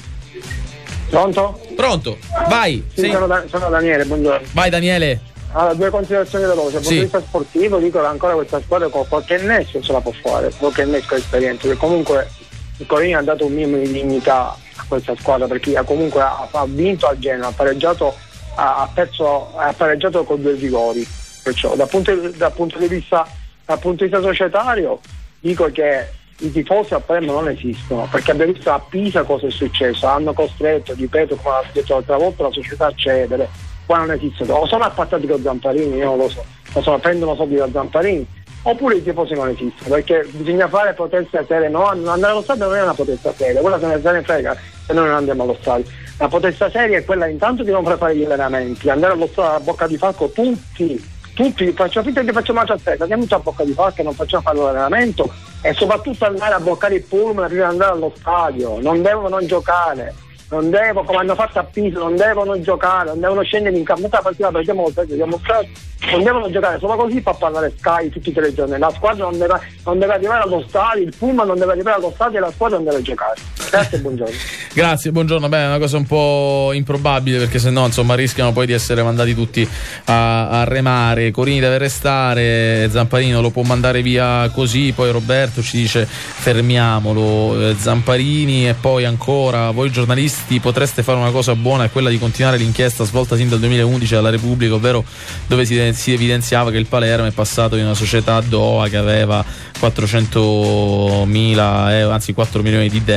Pronto? Vai. Sì, sono Daniele, buongiorno. Vai Daniele. Allora, 2 considerazioni veloci. Dal punto di vista sportivo dico che ancora questa squadra con qualche innesto ce la può fare, qualche innesto esperienza, che comunque il Corini ha dato un minimo di dignità a questa squadra, perché comunque ha vinto al Genoa, ha pareggiato con 2 rigori. Perciò dal punto di vista societario dico che i tifosi a Palermo non esistono, perché abbiamo visto a Pisa cosa è successo, hanno costretto, ripeto come ho detto l'altra volta, la società a cedere. Qua non esistono, o sono appattati con Zamparini, io non lo so, prendono soldi da Zamparini, oppure i tifosi non esistono, perché bisogna fare proteste serie. No, andare allo stadio non è una protesta seria, quella se ne frega se noi non andiamo allo stadio. La protesta seria è quella intanto di non fare gli allenamenti, andare allo stadio a bocca di falco tutti, facciamo finta che facciamo una certezza, andiamo tutti a bocca di falco e non facciamo fare l'allenamento, e soprattutto andare a boccare il pullman prima di andare allo stadio. Non devono giocare, come hanno fatto a Pisa, non devono giocare, non devono scendere in campo. La partita la perdiamo non devono giocare, solo così fa parlare Sky tutti i telegiornali. La squadra non deve arrivare allo stadio, il pullman non deve arrivare allo stadio e la squadra non deve giocare. Grazie e buongiorno. Grazie, buongiorno. Beh, è una cosa un po' improbabile, perché sennò insomma rischiano poi di essere mandati tutti a remare. Corini deve restare, Zamparini lo può mandare via così. Poi Roberto ci dice fermiamolo, Zamparini. E poi ancora, voi giornalisti potreste fare una cosa buona, è quella di continuare l'inchiesta svolta sin dal 2011 dalla Repubblica, ovvero dove si evidenziava che il Palermo è passato in una società a Doha che aveva 400.000 euro, anzi 4 milioni di debiti,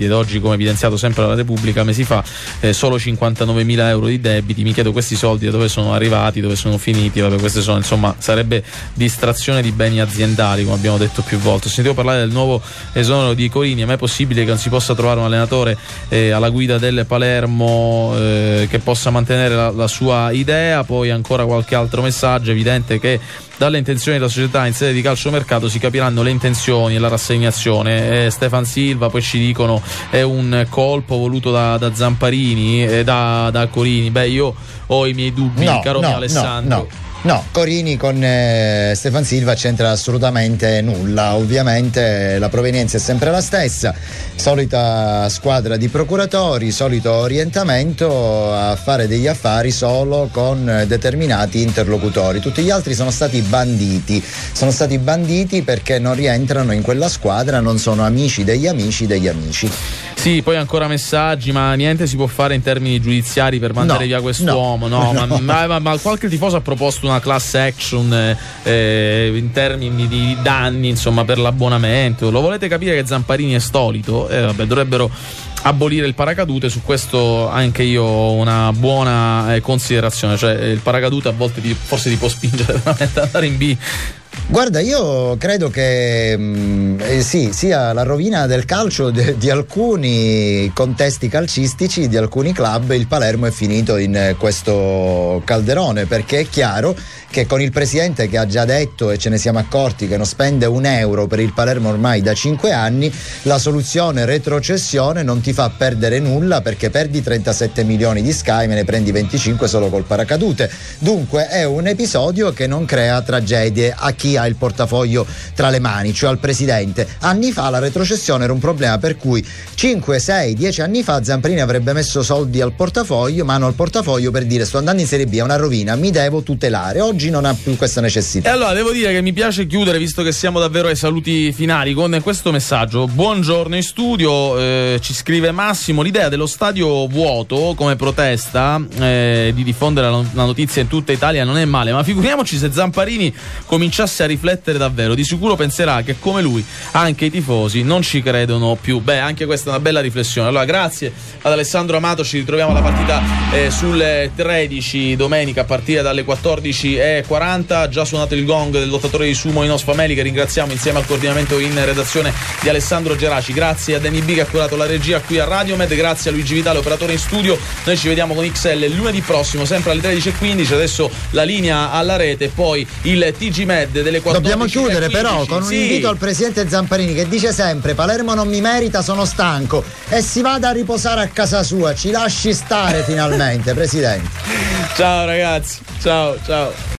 ed oggi, come evidenziato sempre dalla Repubblica mesi fa, solo 59.000 euro di debiti. Mi chiedo questi soldi da dove sono arrivati, dove sono finiti. Vabbè, queste sono, insomma, sarebbe distrazione di beni aziendali, come abbiamo detto più volte. Ho sentito parlare del nuovo esonero di Corini. È mai possibile che non si possa trovare un allenatore alla guida del Palermo che possa mantenere la sua idea? Poi ancora qualche altro messaggio. È evidente che dalle intenzioni della società in sede di calciomercato si capiranno le intenzioni e la rassegnazione. Stefan Silva, poi ci dicono, è un colpo voluto da Zamparini, da Corini. Beh, io ho i miei dubbi, caro mio Alessandro. No, Corini con Stefan Silva c'entra assolutamente nulla. Ovviamente la provenienza è sempre la stessa, solita squadra di procuratori, solito orientamento a fare degli affari solo con determinati interlocutori. Tutti gli altri sono stati banditi perché non rientrano in quella squadra, non sono amici degli amici degli amici. Sì, poi ancora messaggi, ma niente si può fare in termini giudiziari per mandare via quest'uomo? Ma qualche tifoso ha proposto una class action in termini di danni, insomma, per l'abbonamento. Lo volete capire che Zamparini è stolito? Dovrebbero abolire il paracadute. Su questo anche io ho una buona considerazione, cioè il paracadute a volte forse ti può spingere veramente ad andare in B. Guarda, io credo che sia la rovina del calcio di alcuni contesti calcistici, di alcuni club. Il Palermo è finito in questo calderone, perché è chiaro che con il presidente che ha già detto, e ce ne siamo accorti, che non spende un euro per il Palermo ormai da 5 anni, la soluzione retrocessione non ti fa perdere nulla, perché perdi 37 milioni di Sky, me ne prendi 25 solo col paracadute. Dunque è un episodio che non crea tragedie a chi ha il portafoglio tra le mani, cioè al presidente. Anni fa la retrocessione era un problema per cui 5, 6, 10 anni fa Zamparini avrebbe messo soldi al portafoglio, mano al portafoglio, per dire: sto andando in Serie B, è una rovina, mi devo tutelare. Oggi non ha più questa necessità. E allora devo dire che mi piace chiudere, visto che siamo davvero ai saluti finali, con questo messaggio. Buongiorno in studio, ci scrive Massimo: l'idea dello stadio vuoto come protesta di diffondere la notizia in tutta Italia non è male, ma figuriamoci se Zamparini cominciasse a riflettere davvero. Di sicuro penserà che, come lui, anche i tifosi non ci credono più. Beh, anche questa è una bella riflessione. Allora, grazie ad Alessandro Amato, ci ritroviamo alla partita sul 13 domenica a partire dalle 14:40. Già suonato il gong del lottatore di sumo Inos Fameli, che ringraziamo insieme al coordinamento in redazione di Alessandro Geraci. Grazie a Danny B che ha curato la regia qui a Radiomed, grazie a Luigi Vitale, operatore in studio. Noi ci vediamo con XL lunedì prossimo, sempre alle 13:15. Adesso la linea alla rete, poi il TG Med delle 14:15. Dobbiamo chiudere però con un invito al presidente Zamparini, che dice sempre: Palermo non mi merita, sono stanco, e si vada a riposare a casa sua, ci lasci stare finalmente, presidente. Ciao ragazzi, ciao.